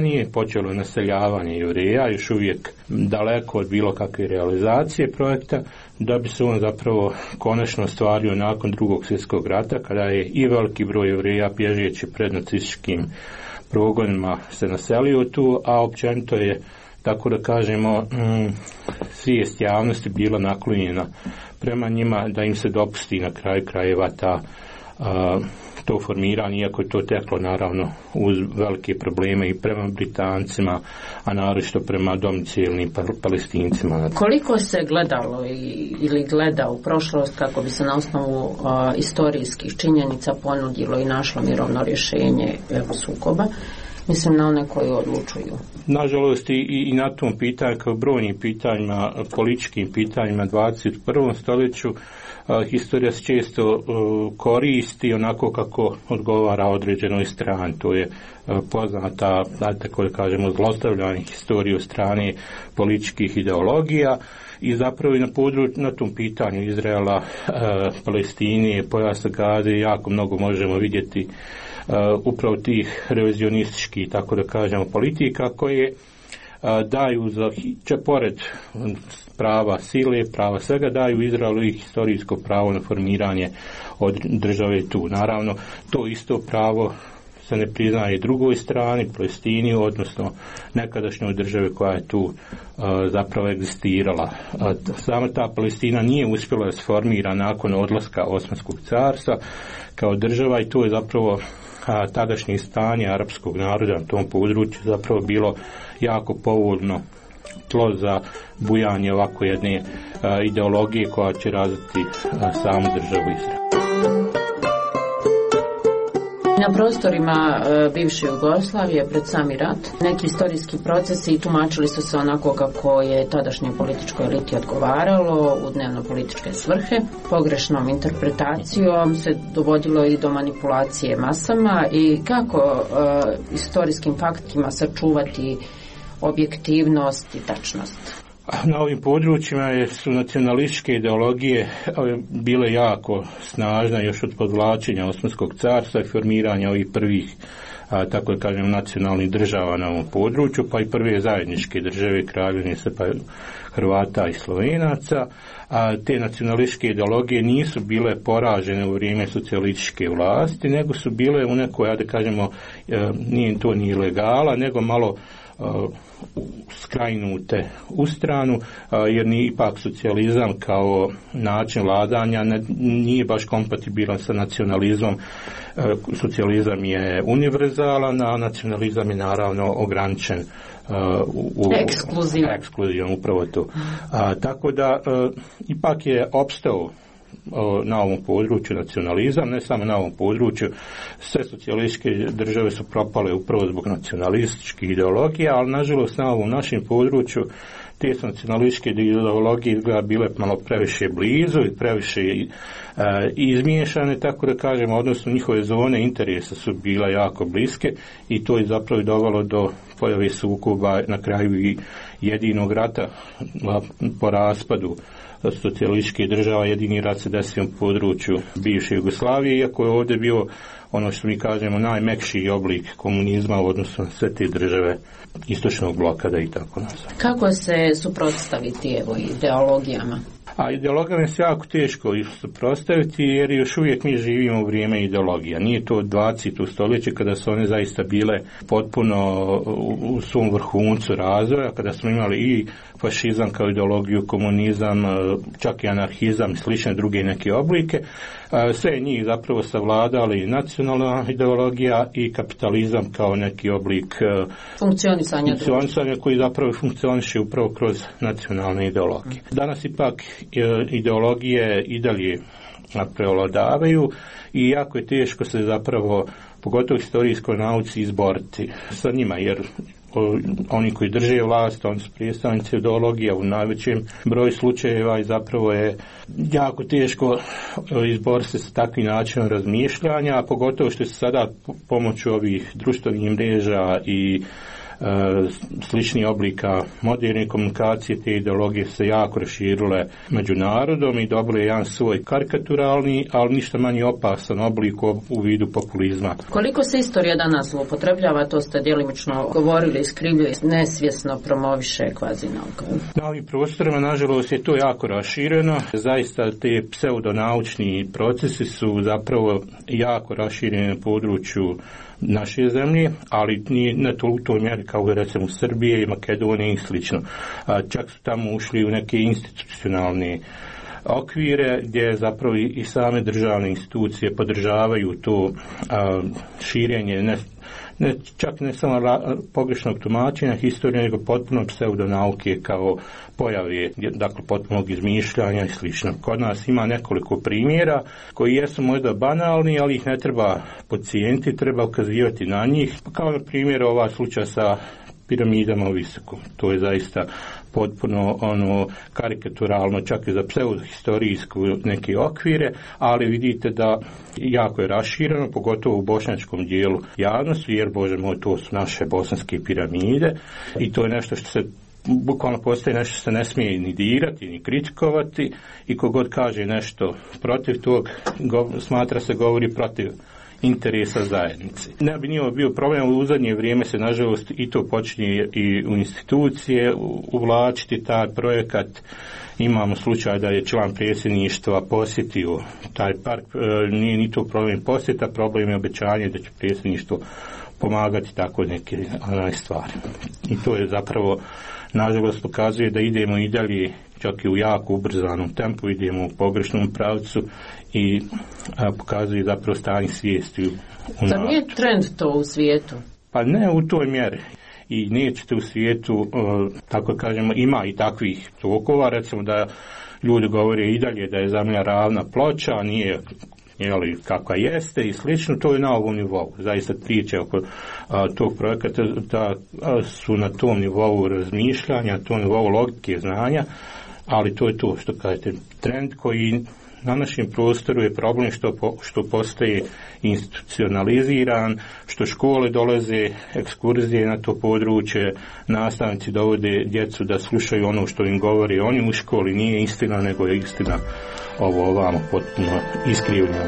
Jordanije, počelo naseljavanje Jevreja, još uvijek daleko od bilo kakve realizacije projekta, da bi se on zapravo konačno ostvario nakon Drugog svjetskog rata, kada je i veliki broj Jevreja bježeći pred nacističkim progonima se naselio tu, a općenito je, tako da kažemo, svijest javnosti bila naklonjena prema njima da im se dopusti na kraju krajeva to formiranje, iako je to teklo naravno uz velike probleme i prema Britancima, a naročito prema domicilnim Palestincima. Koliko se gledalo ili gleda u prošlost kako bi se na osnovu istorijskih činjenica ponudilo i našlo mirovno rješenje sukoba? Mislim na one koji odlučuju. Nažalost i na tom pitanju, kao brojnim pitanjima, političkim pitanjima 21. stoljeću, historija se često koristi onako kako odgovara određenoj strani. To je poznata, tako da kažemo, zlostavljanje historije od strane političkih ideologija i zapravo i na tom pitanju Izraela, Palestine, pojasa Gaze jako mnogo možemo vidjeti upravo tih revizionističkih, tako da kažemo, politika koje daju pored prava sile, prava svega, daju Izraelu i historijsko pravo na formiranje od države tu. Naravno, to isto pravo se ne priznaje drugoj strani, Palestini, odnosno nekadašnjoj državi koja je tu zapravo egzistirala. Sama ta Palestina nije uspjela da se formira nakon odlaska Osmanskog carstva kao država i to je zapravo tadašnje stanje arapskog naroda na tom području zapravo bilo jako povoljno tlo za bujanje ovako jedne ideologije koja će razviti samu državu Izrael. Na prostorima bivše Jugoslavije pred sami rat neki istorijski procesi tumačili su se onako kako je tadašnjoj političkoj eliti odgovaralo u dnevno-političke svrhe. Pogrešnom interpretacijom se dovodilo i do manipulacije masama i kako istorijskim faktima sačuvati objektivnost i tačnost. Na ovim područjima su nacionalističke ideologije bile jako snažne još od podvlačenja Osmanskog carstva i formiranja ovih prvih, tako da kažem, nacionalnih država na ovom području, pa i prve zajedničke države Kraljevine Hrvata i Slovenaca. Te nacionalističke ideologije nisu bile poražene u vrijeme socijalističke vlasti, nego su bile u nekoj, da kažemo, nije to ni ilegala, nego malo skrajnute u stranu, jer ni ipak socijalizam kao način vladanja nije baš kompatibilan sa nacionalizmom. Socijalizam je univerzalan, a nacionalizam je naravno ograničen ekskluzivom, upravo to. Tako da ipak je opstao na ovom području nacionalizam, ne samo na ovom području, sve socijalističke države su propale upravo zbog nacionalističkih ideologija, ali nažalost na ovom našem području te nacionalističke ideologije bile malo previše blizu i previše izmiješane, tako da kažemo, odnosno njihove zone interesa su bile jako bliske i to je zapravo dovelo do pojave sukoba, na kraju i jedinog rata po raspadu socijalističkih država. Jedini rat se desio u području bivše Jugoslavije, iako je ovdje bio ono što mi kažemo najmekši oblik komunizma u odnosu na sve te države istočnog bloka, da i tako nazvam. Kako se suprotstaviti ideologijama? A ideologijama se jako teško suprotstaviti jer još uvijek mi živimo u vrijeme ideologija. Nije to 20. stoljeće kada su one zaista bile potpuno u svom vrhuncu razvoja, kada smo imali i fašizam kao ideologiju, komunizam, čak i anarhizam i slične druge neke oblike. Sve njih zapravo savladali nacionalna ideologija i kapitalizam kao neki oblik funkcionisanja koji zapravo funkcioniše upravo kroz nacionalne ideologije. Danas ipak ideologije i dalje prevladavaju i jako je teško se zapravo, pogotovo historijskoj nauci, izboriti sa njima, jer oni koji drže vlast, oni su predstavnici ideologija u najvećem broju slučajeva i zapravo je jako teško izboriti se sa takvim načinom razmišljanja, a pogotovo što se sada pomoću ovih društvenih mreža i sličnih oblika moderne komunikacije, te ideologije se jako raširile među narodom i dobile jedan svoj karikaturalni, ali ništa manje opasan oblik u vidu populizma. Koliko se istorija danas zloupotrebljava, to ste djelimično govorili, iskrivljuje, nesvjesno promoviše kvazi nauka. Na ovim prostorima, nažalost, je to jako rašireno. Zaista te pseudonaučni procesi su zapravo jako rašireni na području naše zemlje, ali nije na to u toj mjeri kao recimo Srbije i Makedonije i slično. Čak su tamo ušli u neke institucionalne okvire gdje zapravo i same državne institucije podržavaju to širenje čak ne samo pogrešnog tumačenja historije, nego potpuno pseudonauke kao pojave, dakle potpunog izmišljanja i slično. Kod nas ima nekoliko primjera koji jesu možda banalni, ali ih ne treba podcijeniti, treba ukazivati na njih. Kao na primjer ovaj slučaj sa piramidama u Visokom. To je zaista potpuno karikaturalno, čak i za pseudohistorijsku neke okvire, ali vidite da jako je rašireno, pogotovo u bošnjačkom dijelu javnosti, jer Bože moj, to su naše bosanske piramide i to je nešto što se bukvalno postoji nešto se ne smije ni dirati, ni kritikovati i kogod kaže nešto protiv tog, smatra se govori protiv interesa zajednice. Ne bi nije bio problem, u zadnje vrijeme se nažalost i to počinje i u institucije uvlačiti taj projekat. Imamo slučaj da je član predsjedništva posjetio taj park, nije ni to problem posjeta, problem je obećanje da će predsjedništvo pomagati tako neke stvari. I to je zapravo nažalost pokazuje da idemo i dalje, čak i u jako ubrzanom tempu, idemo u pogrešnom pravcu i pokazuje zapravo stanje svijesti u narodu. Da nije trend to u svijetu? Pa ne u toj mjeri. I nećete u svijetu, tako kažemo, ima i takvih tokova, recimo da ljudi govore i dalje da je zemlja ravna ploča, a nije kakva jeste i slično, to je na ovom nivou. Zaista priče oko tog projekata da su na tom nivou razmišljanja, tom nivou logike znanja, ali to je to što kažete, trend koji na našem prostoru je problem što postaje institucionaliziran, što škole dolaze, ekskurzije na to područje, nastavnici dovode djecu da slušaju ono što im govori oni u školi, nije istina, nego je istina ovo ovamo potpuno iskrivljeno.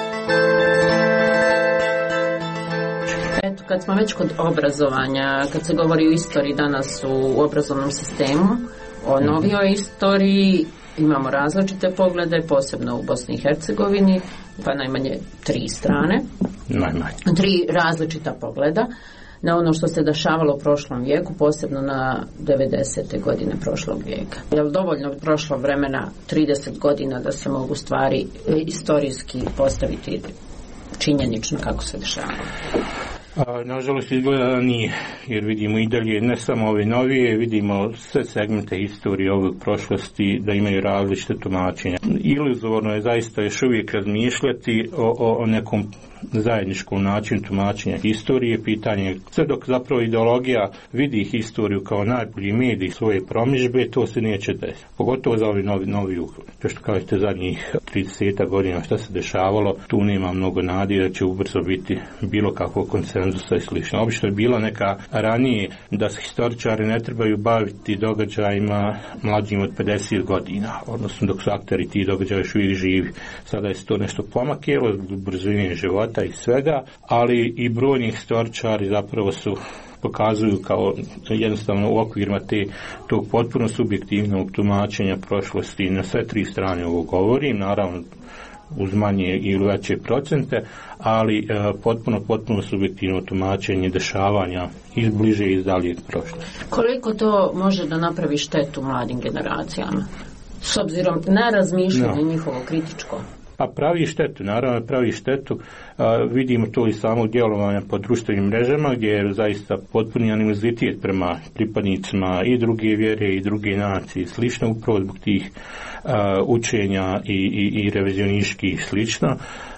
Eto, kad smo već kod obrazovanja, kad se govori o istoriji danas u obrazovnom sistemu, o novijoj istoriji, imamo različite poglede, posebno u Bosni i Hercegovini, pa najmanje 3 strane. Najmanje. 3 različita pogleda na ono što se dešavalo u prošlom vijeku, posebno na 90. godine prošlog vijeka. Je li dovoljno prošlo vremena 30 godina da se mogu stvari istorijski postaviti činjenično kako se dešavalo? Nažalost izgleda da nije, jer vidimo i dalje ne samo ove novije, vidimo sve segmente historije ovog prošlosti da imaju različite tumačenja. Iluzorno je zaista još uvijek razmišljati o nekom zajedničkom načinu tumačenja historije, pitanje sve dok zapravo ideologija vidi historiju kao najbolji medij svoje promidžbe, to se neće desiti. Pogotovo za ovi novi uhled. To što kažete zadnjih 30 godina šta se dešavalo, tu nema mnogo nade da će ubrzo biti bilo kakvog konsenzusa i slično. Obično je bila neka ranije da se historičari ne trebaju baviti događajima mlađim od 50 godina, odnosno dok su akteri ti događaja još uvijek živi. Sada je to nešto pomakelo zbog brzine života i svega, ali i brojni historičari zapravo su pokazuju kao jednostavno u okvirima tog potpuno subjektivnog tumačenja prošlosti na sve 3 strane ovo govorim, naravno uz manje ili veće procente, ali potpuno subjektivno tumačenje dešavanja iz bliže i iz dalje prošlosti. Koliko to može da napravi štetu mladim generacijama? S obzirom na razmišljanje njihovo kritičko. A pravi štetu, naravno pravi štetu, vidimo to i samog djelovanja po društvenim mrežama gdje je zaista potpuni animozitet prema pripadnicima i druge vjere i druge nacije i slično, upravo zbog tih učenja i revizionističkih i slično.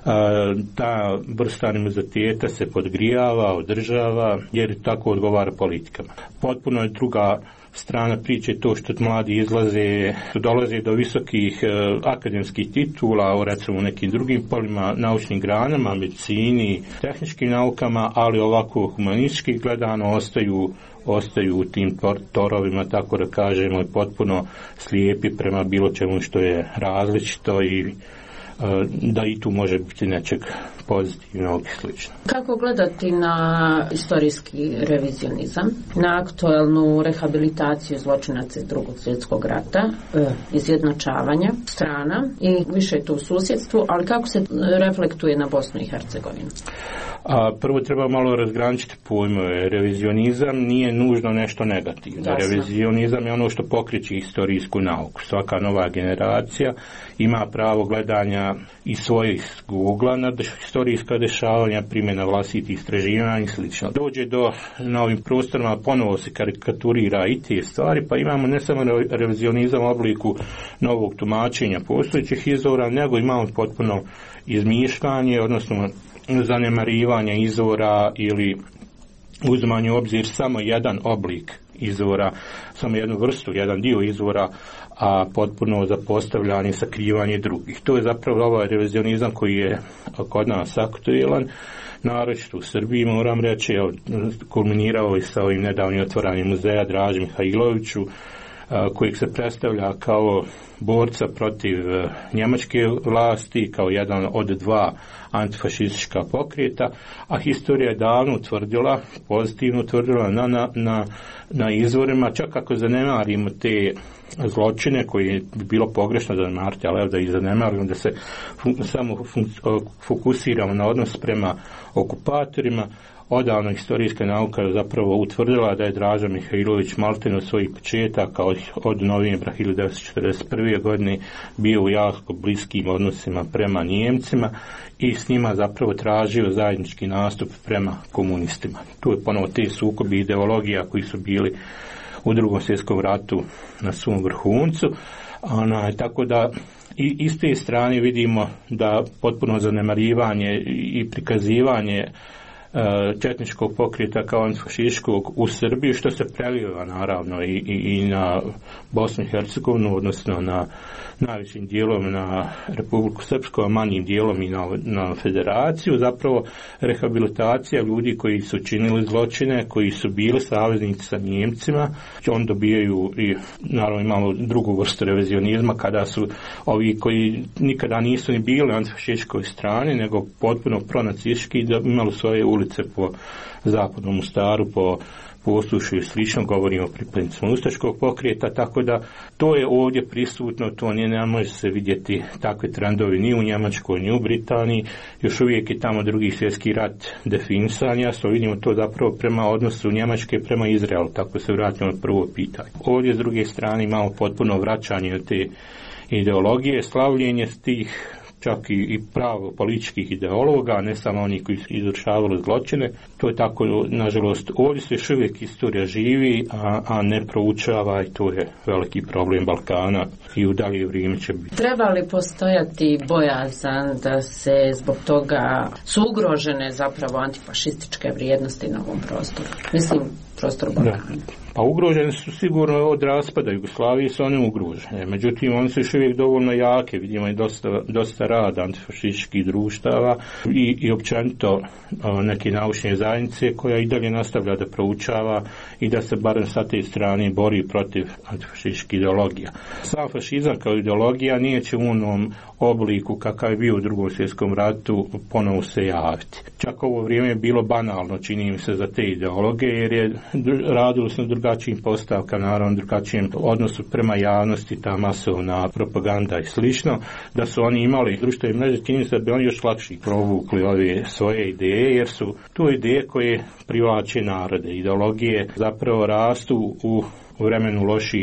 Ta vrsta animoziteta se podgrijava, održava jer tako odgovara politikama. Potpuno je druga strana priče to što mladi dolaze do visokih akademskih titula, recimo u nekim drugim polima, naučnim granama, medicini, tehničkim naukama, ali ovako humanistički gledano ostaju u tim torovima, tako da kažemo, potpuno slijepi prema bilo čemu što je različito i da i tu može biti nečeg pozitivnog i slično. Kako gledati na istorijski revizionizam, na aktualnu rehabilitaciju zločinaca iz Drugog svjetskog rata, izjednačavanja strana i više je to u susjedstvu, ali kako se reflektuje na Bosnu i Hercegovinu? Prvo treba malo razgraničiti pojmove. Revizionizam nije nužno nešto negativno. Jasno. Revizionizam je ono što pokreće historijsku nauku. Svaka nova generacija ima pravo gledanja i svojih ugla na historijska dešavanja, primjena vlastitih istraživanja i sl. Dođe na ovim prostorima, ponovo se karikaturira i te stvari, pa imamo ne samo revizionizam u obliku novog tumačenja postojećih izvora, nego imamo potpuno izmišljanje, odnosno zanemarivanje izvora ili uzimanje u obzir samo jedan oblik izvora, samo jednu vrstu, jedan dio izvora, a potpuno zapostavljanje, sakrivanje drugih. To je zapravo ovaj revizionizam koji je kod nas aktualan, naročito u Srbiji, moram reći, kulminirao i sa ovim nedavnim otvaranjem muzeja Draži Mihajloviću, kojeg se predstavlja kao borca protiv njemačke vlasti, kao jedan od dva antifašistička pokreta, a historija je davno utvrdila, pozitivno utvrdila na izvorima, čak ako zanemarimo te zločine koje bi bilo pogrešno zanemariti, ali da ih zanemarimo, da se samo fokusiramo na odnos prema okupatorima. Odavno historijska nauka je zapravo utvrdila da je Draža Mihajlović maltene od svojih početaka od novembra 1941. godine bio u jako bliskim odnosima prema Nijemcima i s njima zapravo tražio zajednički nastup prema komunistima. Tu je ponovo te sukobi ideologija koji su bili u Drugom svjetskom ratu na svom vrhuncu. Tako da i s te strane vidimo da potpuno zanemarivanje i prikazivanje četničkog pokreta kao antifašističkog u Srbiji, što se preliva naravno i na Bosnu i Hercegovinu, odnosno na najvećim dijelom na Republiku Srpsku, a manjim dijelom i na Federaciju, zapravo rehabilitacija ljudi koji su činili zločine, koji su bili saveznici sa Njemcima. On dobijaju i naravno imamo drugu vrstu revizionizma kada su ovi koji nikada nisu ni bili antifašističkoj strani, nego potpuno pronacistički, da imali svoje ulice po zapadnom Mostaru, po Posušju i slično, govorimo o pripadnicima ustaškog pokreta, tako da to je ovdje prisutno, to ne može se vidjeti takve trendovi ni u Njemačkoj, ni u Britaniji, još uvijek je tamo Drugi svjetski rat definisan, jasno vidimo to zapravo prema odnosu Njemačke prema Izraelu, tako se vratimo na prvo pitanje. Ovdje s druge strane imamo potpuno vraćanje od te ideologije, slavljenje tih čak i pravo političkih ideologa, ne samo oni koji su izvršavali zločine. To je tako, nažalost, ovdje se još uvijek istorija živi, a ne proučava, i to je veliki problem Balkana i u dalje vrijeme će biti. Treba li postojati bojazan da se zbog toga su ugrožene zapravo antifašističke vrijednosti na ovom prostoru? Mislim, prostor Balkana. Pa ugrožene su sigurno od raspada Jugoslavije, su one ugrožene. Međutim, one su još uvijek dovoljno jake. Vidimo i dosta rada antifašističkih društava i općenito neke naučne zajednice koja i dalje nastavlja da proučava i da se barem sa te strane bori protiv antifašističkih ideologija. Sam fašizam kao ideologija nije će u onom obliku kakav je bio u Drugom svjetskom ratu ponovo se javiti. Čak ovo vrijeme je bilo banalno, čini mi se, za te ideologe, jer je radilo se na drugačijim postavkama, naravno drugačijem odnosu prema javnosti, ta masovna propaganda i slično, da su oni imali društvene mreže, čini se da bi oni još lakše provukli ove svoje ideje, jer su to ideje koje privlače narode. Ideologije zapravo rastu u vremenu loših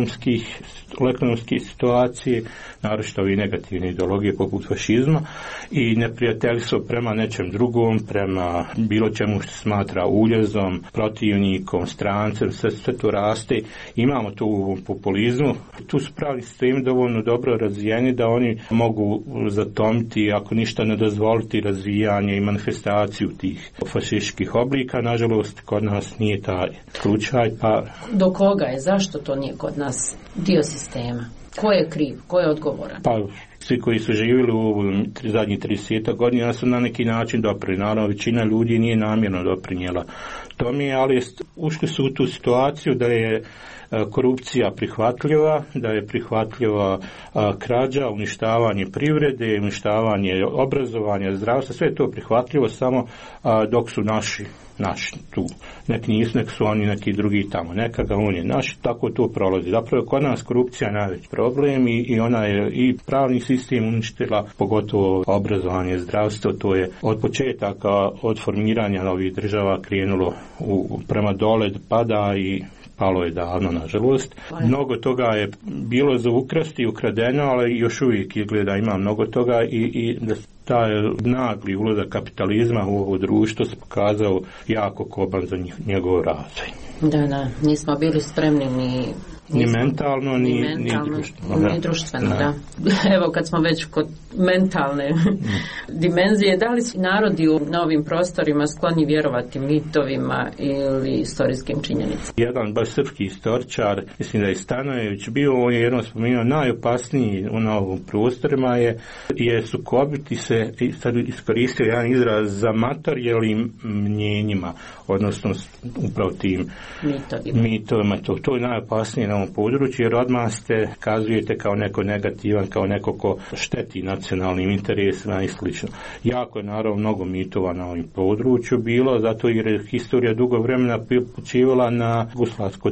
ekonomskih situacije, naročito i negativne ideologije poput fašizma, i neprijateljstvo prema nečem drugom, prema bilo čemu što se smatra uljezom, protivnikom, strancem, sve to raste. Imamo to u populizmu. Tu su pravni sistemi dovoljno dobro razvijeni da oni mogu zatomiti, ako ništa ne dozvoliti, razvijanje i manifestaciju tih fašističkih oblika. Nažalost, kod nas nije taj slučaj. Do koga toga je zašto to nije kod nas dio sistema. Ko je kriv, ko je odgovoran? Pa svi koji su živjeli u zadnjih 30 godina su na neki način doprinijeli. Naravno, većina ljudi nije namjerno doprinijela tome, ali ušli su u tu situaciju da je korupcija prihvatljiva, da je prihvatljiva krađa, uništavanje privrede, uništavanje obrazovanja, zdravstva, sve je to prihvatljivo samo dok su naši tu. Neki nisu, nek su oni neki drugi tamo. Neka on je naš, tako to prolazi. Zapravo kod nas korupcija je najveći problem i ona je i pravni sistem uništila, pogotovo obrazovanje, zdravstvo. To je od početaka, od formiranja novih država krenulo prema dole, pada i palo je davno, nažalost. Mnogo toga je bilo za ukrasti, ukradeno, ali još uvijek izgleda ima mnogo toga i da taj nagli ulazak kapitalizma u ovo društvo se pokazao jako koban za njegov razvoj. Da, nismo bili spremni ni mentalno, ni društveno. Da. Evo, kad smo već kod mentalne dimenzije, da li su narodi na ovim prostorima skloni vjerovati mitovima ili istorijskim činjenicama? Jedan baš srpski istoričar, mislim da je Stanojević bio, on je jednom spomenuo, najopasniji na ovim prostorima je sukobiti se, i sad iskoristio jedan izraz, za materijalnim mnjenjima, odnosno upravo tim mitovima. To je najopasnije na ovom području, jer odmah ste kazujete kao neko negativan, kao neko ko šteti nacionalnim interesima i slično. Jako je naravno mnogo mitova na ovom području bilo, zato jer je historija dugo vremena počivala na jugoslavskoj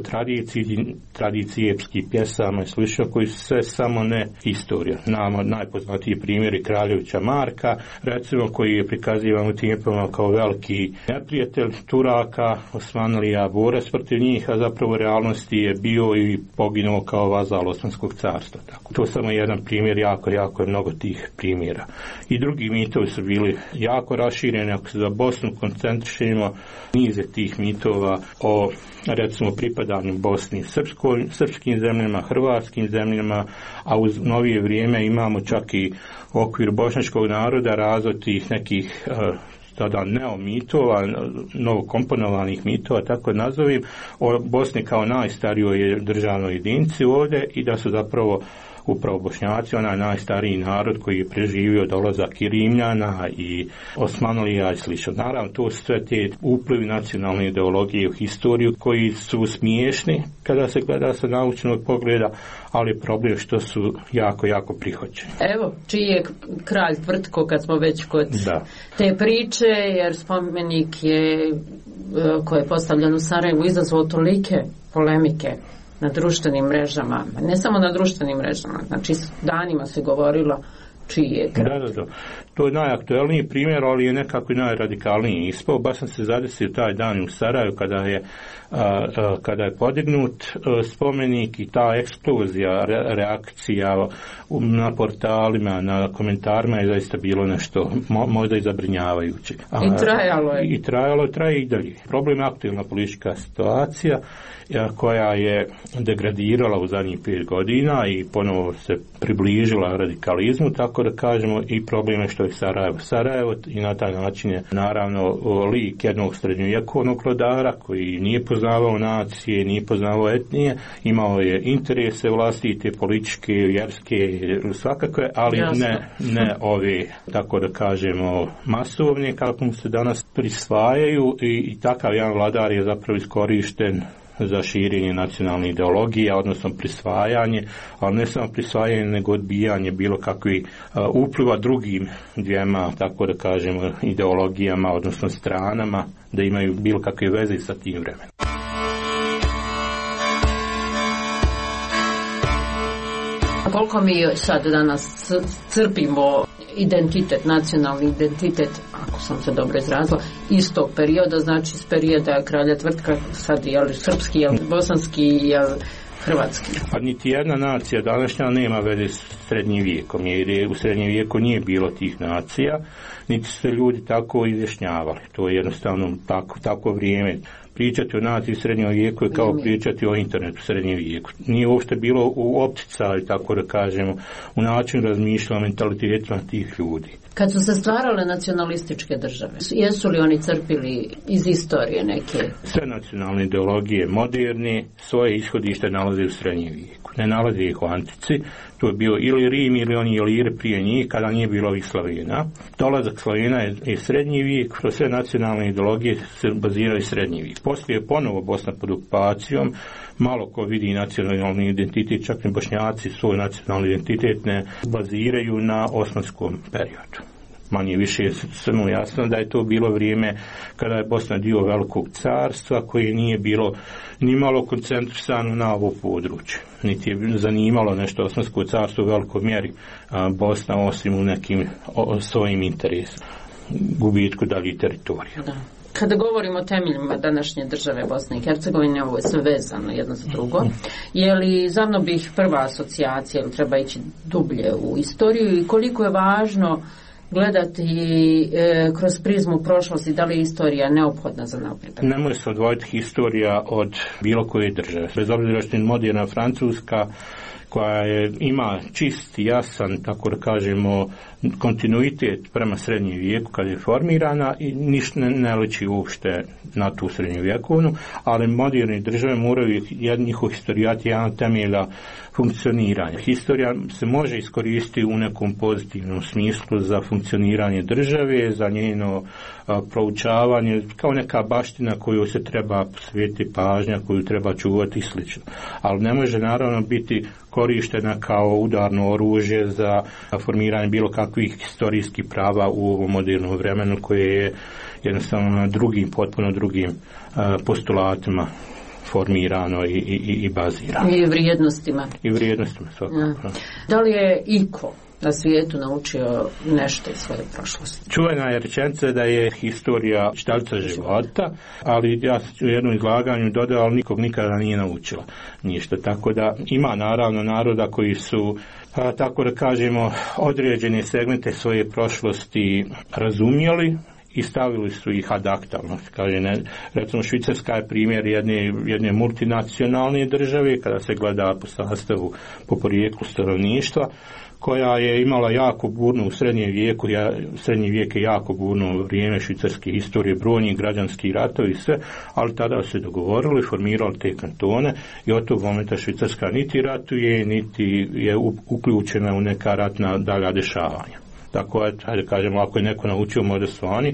tradiciji epskih pjesama i slično, koji su sve samo ne historija. Nama najpoznatiji primjeri Kraljevića Marka, recimo, koji je prikazivan u tijepovima kao veliki neprijatelj Turaka, Osmanlija, borac protiv njih, a zapravo u realnosti je bio i poginuo kao vazal Osmanskog carstva. Tako. To je samo jedan primjer, jako je mnogo tih primjera. I drugi mitovi su bili jako rašireni. Ako se za Bosnu koncentrišemo, niz je tih mitova o, recimo, pripadanju Bosni srpskim zemljama, hrvatskim zemljama, a uz novije vrijeme imamo čak i u okviru bošnjačkog naroda razvoj tih nekih tada neomitova, novokomponovanih mitova, tako nazovim, o Bosni kao najstarijoj državnoj jedinici ovdje i da su zapravo upravo Bošnjaci, onaj najstariji narod koji je preživio dolazak i Rimljana i Osmanlija i slično. Naravno, to su sve te uplivi nacionalne ideologije u historiju koji su smiješni kada se gleda sa naučnog pogleda, ali problem što su jako prihvaćeni. Evo, čiji je kralj Tvrtko, kad smo već kod te priče, jer spomenik koji je postavljen u Sarajevu izazvao tolike polemike na društvenim mrežama, ne samo na društvenim mrežama, znači danima se govorilo čiji je kralj. Da. To je najaktuelniji primjer, ali je nekako i najradikalniji ispao. Baš sam se zadesio taj dan u Sarajevu kada je podignut spomenik i ta eksplozija reakcija na portalima, na komentarima je zaista bilo nešto možda i zabrinjavajuće. I trajalo je. Traje i dalje. Problem je aktualna politička situacija koja je degradirala u zadnjih 5 godina i ponovo se približila radikalizmu, tako da kažemo, i problem je što je Sarajevo i na taj način je naravno lik jednog srednjovjekovnog vladara koji nije poznavao nacije, nije poznavao etnije, imao je interese vlastite, političke, vjerske, svakakve, ali ne ove, tako da kažemo, masovne kako mu se danas prisvajaju i takav jedan vladar je zapravo iskorišten za širenje nacionalne ideologije, odnosno prisvajanje, ali ne samo prisvajanje, nego odbijanje bilo kakvih upliva drugim dvijema, tako da kažemo, ideologijama, odnosno stranama, da imaju bilo kakve veze sa tim vremenom. Koliko mi sad danas crpimo identitet, nacionalni identitet, ako sam se dobro izrazila, iz tog perioda, znači iz perioda kralja Tvrtka, sad je li srpski, je li bosanski, je li hrvatski? Pa niti jedna nacija današnja nema veze s srednjim vijekom, jer u srednjem vijeku nije bilo tih nacija, niti su se ljudi tako izjašnjavali. To je jednostavno tako vrijeme pričati o naciji srednjem vijeku je kao pričati o internetu srednjem vijeku. Nije uopšte bilo u opticaju, tako da kažemo, u načinu razmišljanja o mentalitetima tih ljudi. Kad su se stvarale nacionalističke države, jesu li oni crpili iz istorije neke? Sve nacionalne ideologije moderne svoje ishodište nalaze u srednjem vijeku. Ne nalaze ih u antici. To je bio ili Rim ili oni Ilire prije njih, kada nije bilo ovih Slavena. Dolazak Slavena je srednji vijek, kroz sve nacionalne ideologije se baziraju srednji vijek. Poslije je ponovo Bosna pod okupacijom, malo ko vidi nacionalni identitet, čak i Bošnjaci svoj nacionalni identitet ne baziraju na osmanskom periodu. Manje više je samo jasno da je to bilo vrijeme kada je Bosna dio velikog carstva koje nije bilo ni malo koncentrisano na ovo područje. Niti je zanimalo nešto Osmansko carstvo u velikoj mjeri Bosna osim u nekim svojim interesima, gubitku daljih teritorija. Da. Kada govorimo o temeljima današnje države Bosne i Hercegovine, ovo je sve vezano jedno za drugo. Je li za mnom bih prva asocijacija ili treba ići dublje u istoriju i koliko je važno gledati kroz prizmu prošlosti, da li je istorija neophodna za napredak? Ne može se odvojiti historija od bilo koje države. Bez obzira što je moderna Francuska koja ima čist, jasan, tako da kažemo, kontinuitet prema srednjem vijeku kad je formirana i ništa ne liči uopšte na tu srednjovjekovnu, ali moderne države moraju njihov historijat jedan temelja funkcioniranja. Historija se može iskoristiti u nekom pozitivnom smislu za funkcioniranje države, za njeno proučavanje, kao neka baština koju se treba posvetiti pažnja, koju treba čuvati i slično. Ali ne može naravno biti korištena kao udarno oružje za formiranje bilo kakvih historijskih prava u ovom modernom vremenu koje je jednostavno na potpuno drugim postulatima formirano i bazirano. I vrijednostima. I vrijednostima svakako. Da li je iko na svijetu naučio nešto iz svoje prošlosti? Čuvena je rečenica da je historija čitalica života, ali ja u jednom izlaganju dodao, ali nikog nikada nije naučila ništa. Tako da ima naravno naroda koji su, tako da kažemo, određene segmente svoje prošlosti razumjeli i stavili su ih ad acta. Recimo Švicarska je primjer jedne multinacionalne države kada se gleda po sastavu, po porijeklu stanovništva, koja je imala jako burno u srednjem vijeku, srednji vijek je jako burno vrijeme švicarske historije, brojni građanski ratovi i sve, ali tada se dogovorili, formirali te kantone i od tog momenta Švicarska niti ratuje, niti je uključena u neka ratna dalja dešavanja. Tako je, hajde kažemo, ako je neko naučio, možda su oni,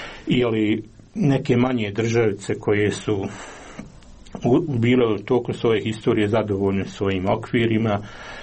ili neke manje državice koje su bile tokom svoje historije zadovoljne svojim okvirima,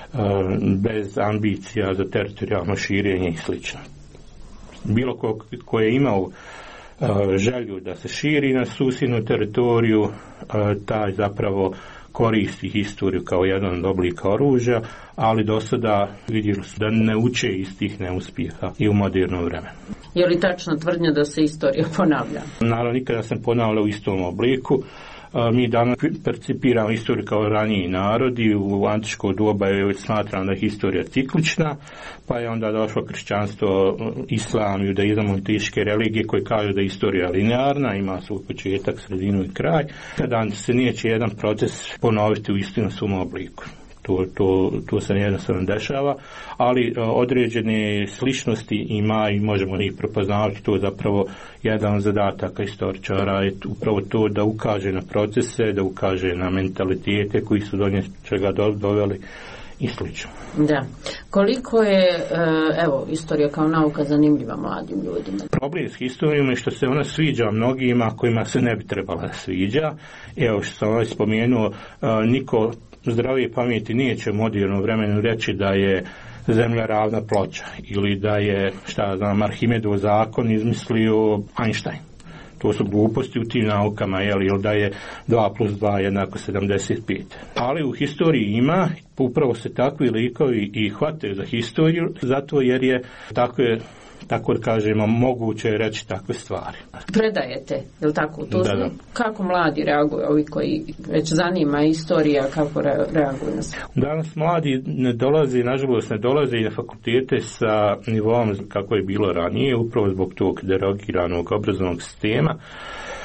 bez ambicija za teritorijalno širenje i slično. Bilo ko je imao želju da se širi na susjednu teritoriju, taj zapravo koristi historiju kao jedan od oblika oružja, ali do sada vidjeli su da ne uče iz tih neuspjeha i u moderno vremenu. Je li tačna tvrdnja da se istorija ponavlja? Naravno, nikada sam ponavljao u istom obliku. Mi danas percipiramo istoriju kao raniji narodi, u antičko doba je smatrano da je historija ciklična, pa je onda došlo kršćanstvo, islam, judaizam, monoteističke religije koje kažu da je istorija linearna, ima svoj početak, sredinu i kraj, kada se neće jedan proces ponoviti u istom svom obliku. To se jednostavno dešava, ali određene sličnosti ima i možemo ih prepoznavati. To je zapravo jedan od zadataka istoričara, je upravo to da ukaže na procese, da ukaže na mentalitete koji su do čega doveli i slično. Da. Koliko je, istorija kao nauka zanimljiva mladim ljudima? Problem s historijom je što se ona sviđa mnogima kojima se ne bi trebala da sviđa. Evo što sam spomenuo, niko zdravije pameti neće u modernom vremenu reći da je zemlja ravna ploča ili da je, Arhimedov zakon izmislio Einstein. To su gluposti u tim naukama, ili da je 2+2 jednako 75. Ali u historiji ima, upravo se takvi likovi i hvataju za historiju, zato jer je tako da kažemo, moguće reći takve stvari. Predajete, je li tako? Da. Kako mladi reaguju, ovi koji već zanima istorija, kako reaguju na sve? Danas mladi nažalost ne dolaze na fakultete sa nivom kako je bilo ranije, upravo zbog tog derogiranog obrazovnog sistema.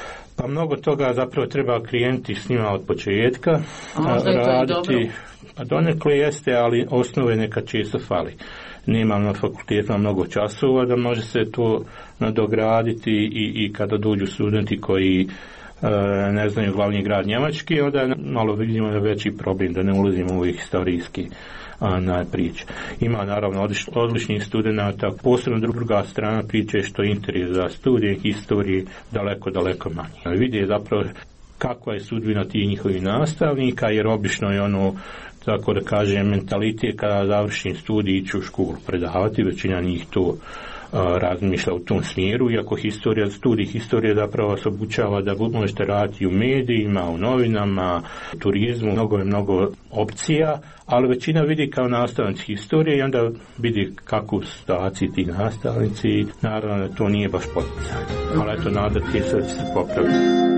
Pa mnogo toga zapravo treba krenuti s njima od početka, raditi. Pa donekle jeste, ali osnove nekad često fali. Nema na fakultetima mnogo časova da može se to nadograditi i kada dođu studenti koji ne znaju glavni grad Njemački, onda malo vidimo da veći problem, da ne ulazimo u ovih historijski priče. Ima naravno odličnih studenata, posebno druga strana priče što je interes za studije historije daleko manje. Vidi zapravo kakva je sudbina tih njihovih nastavnika, jer obično je ono, tako da kažem, mentalitet kada završim studij ići u školu predavati, većina njih to razmišlja u tom smjeru, iako studij historije zapravo se obučava da možete raditi u medijima, u novinama, u turizmu, mnogo opcija, ali većina vidi kao nastavnici historije i onda vidi kakvu situaciju ti nastavnici, naravno da to nije baš poticanje, ali eto nadati je sad se popraviti.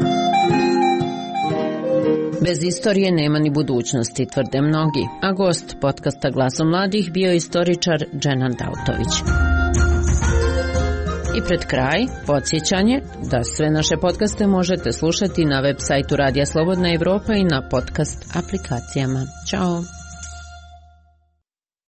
Bez istorije nema ni budućnosti, tvrde mnogi, a gost podcasta Glasom mladih bio je istoričar Dženan Dautović. I pred kraj, podsjećanje da sve naše podcaste možete slušati na web sajtu Radija Slobodna Evropa i na podcast aplikacijama. Ćao!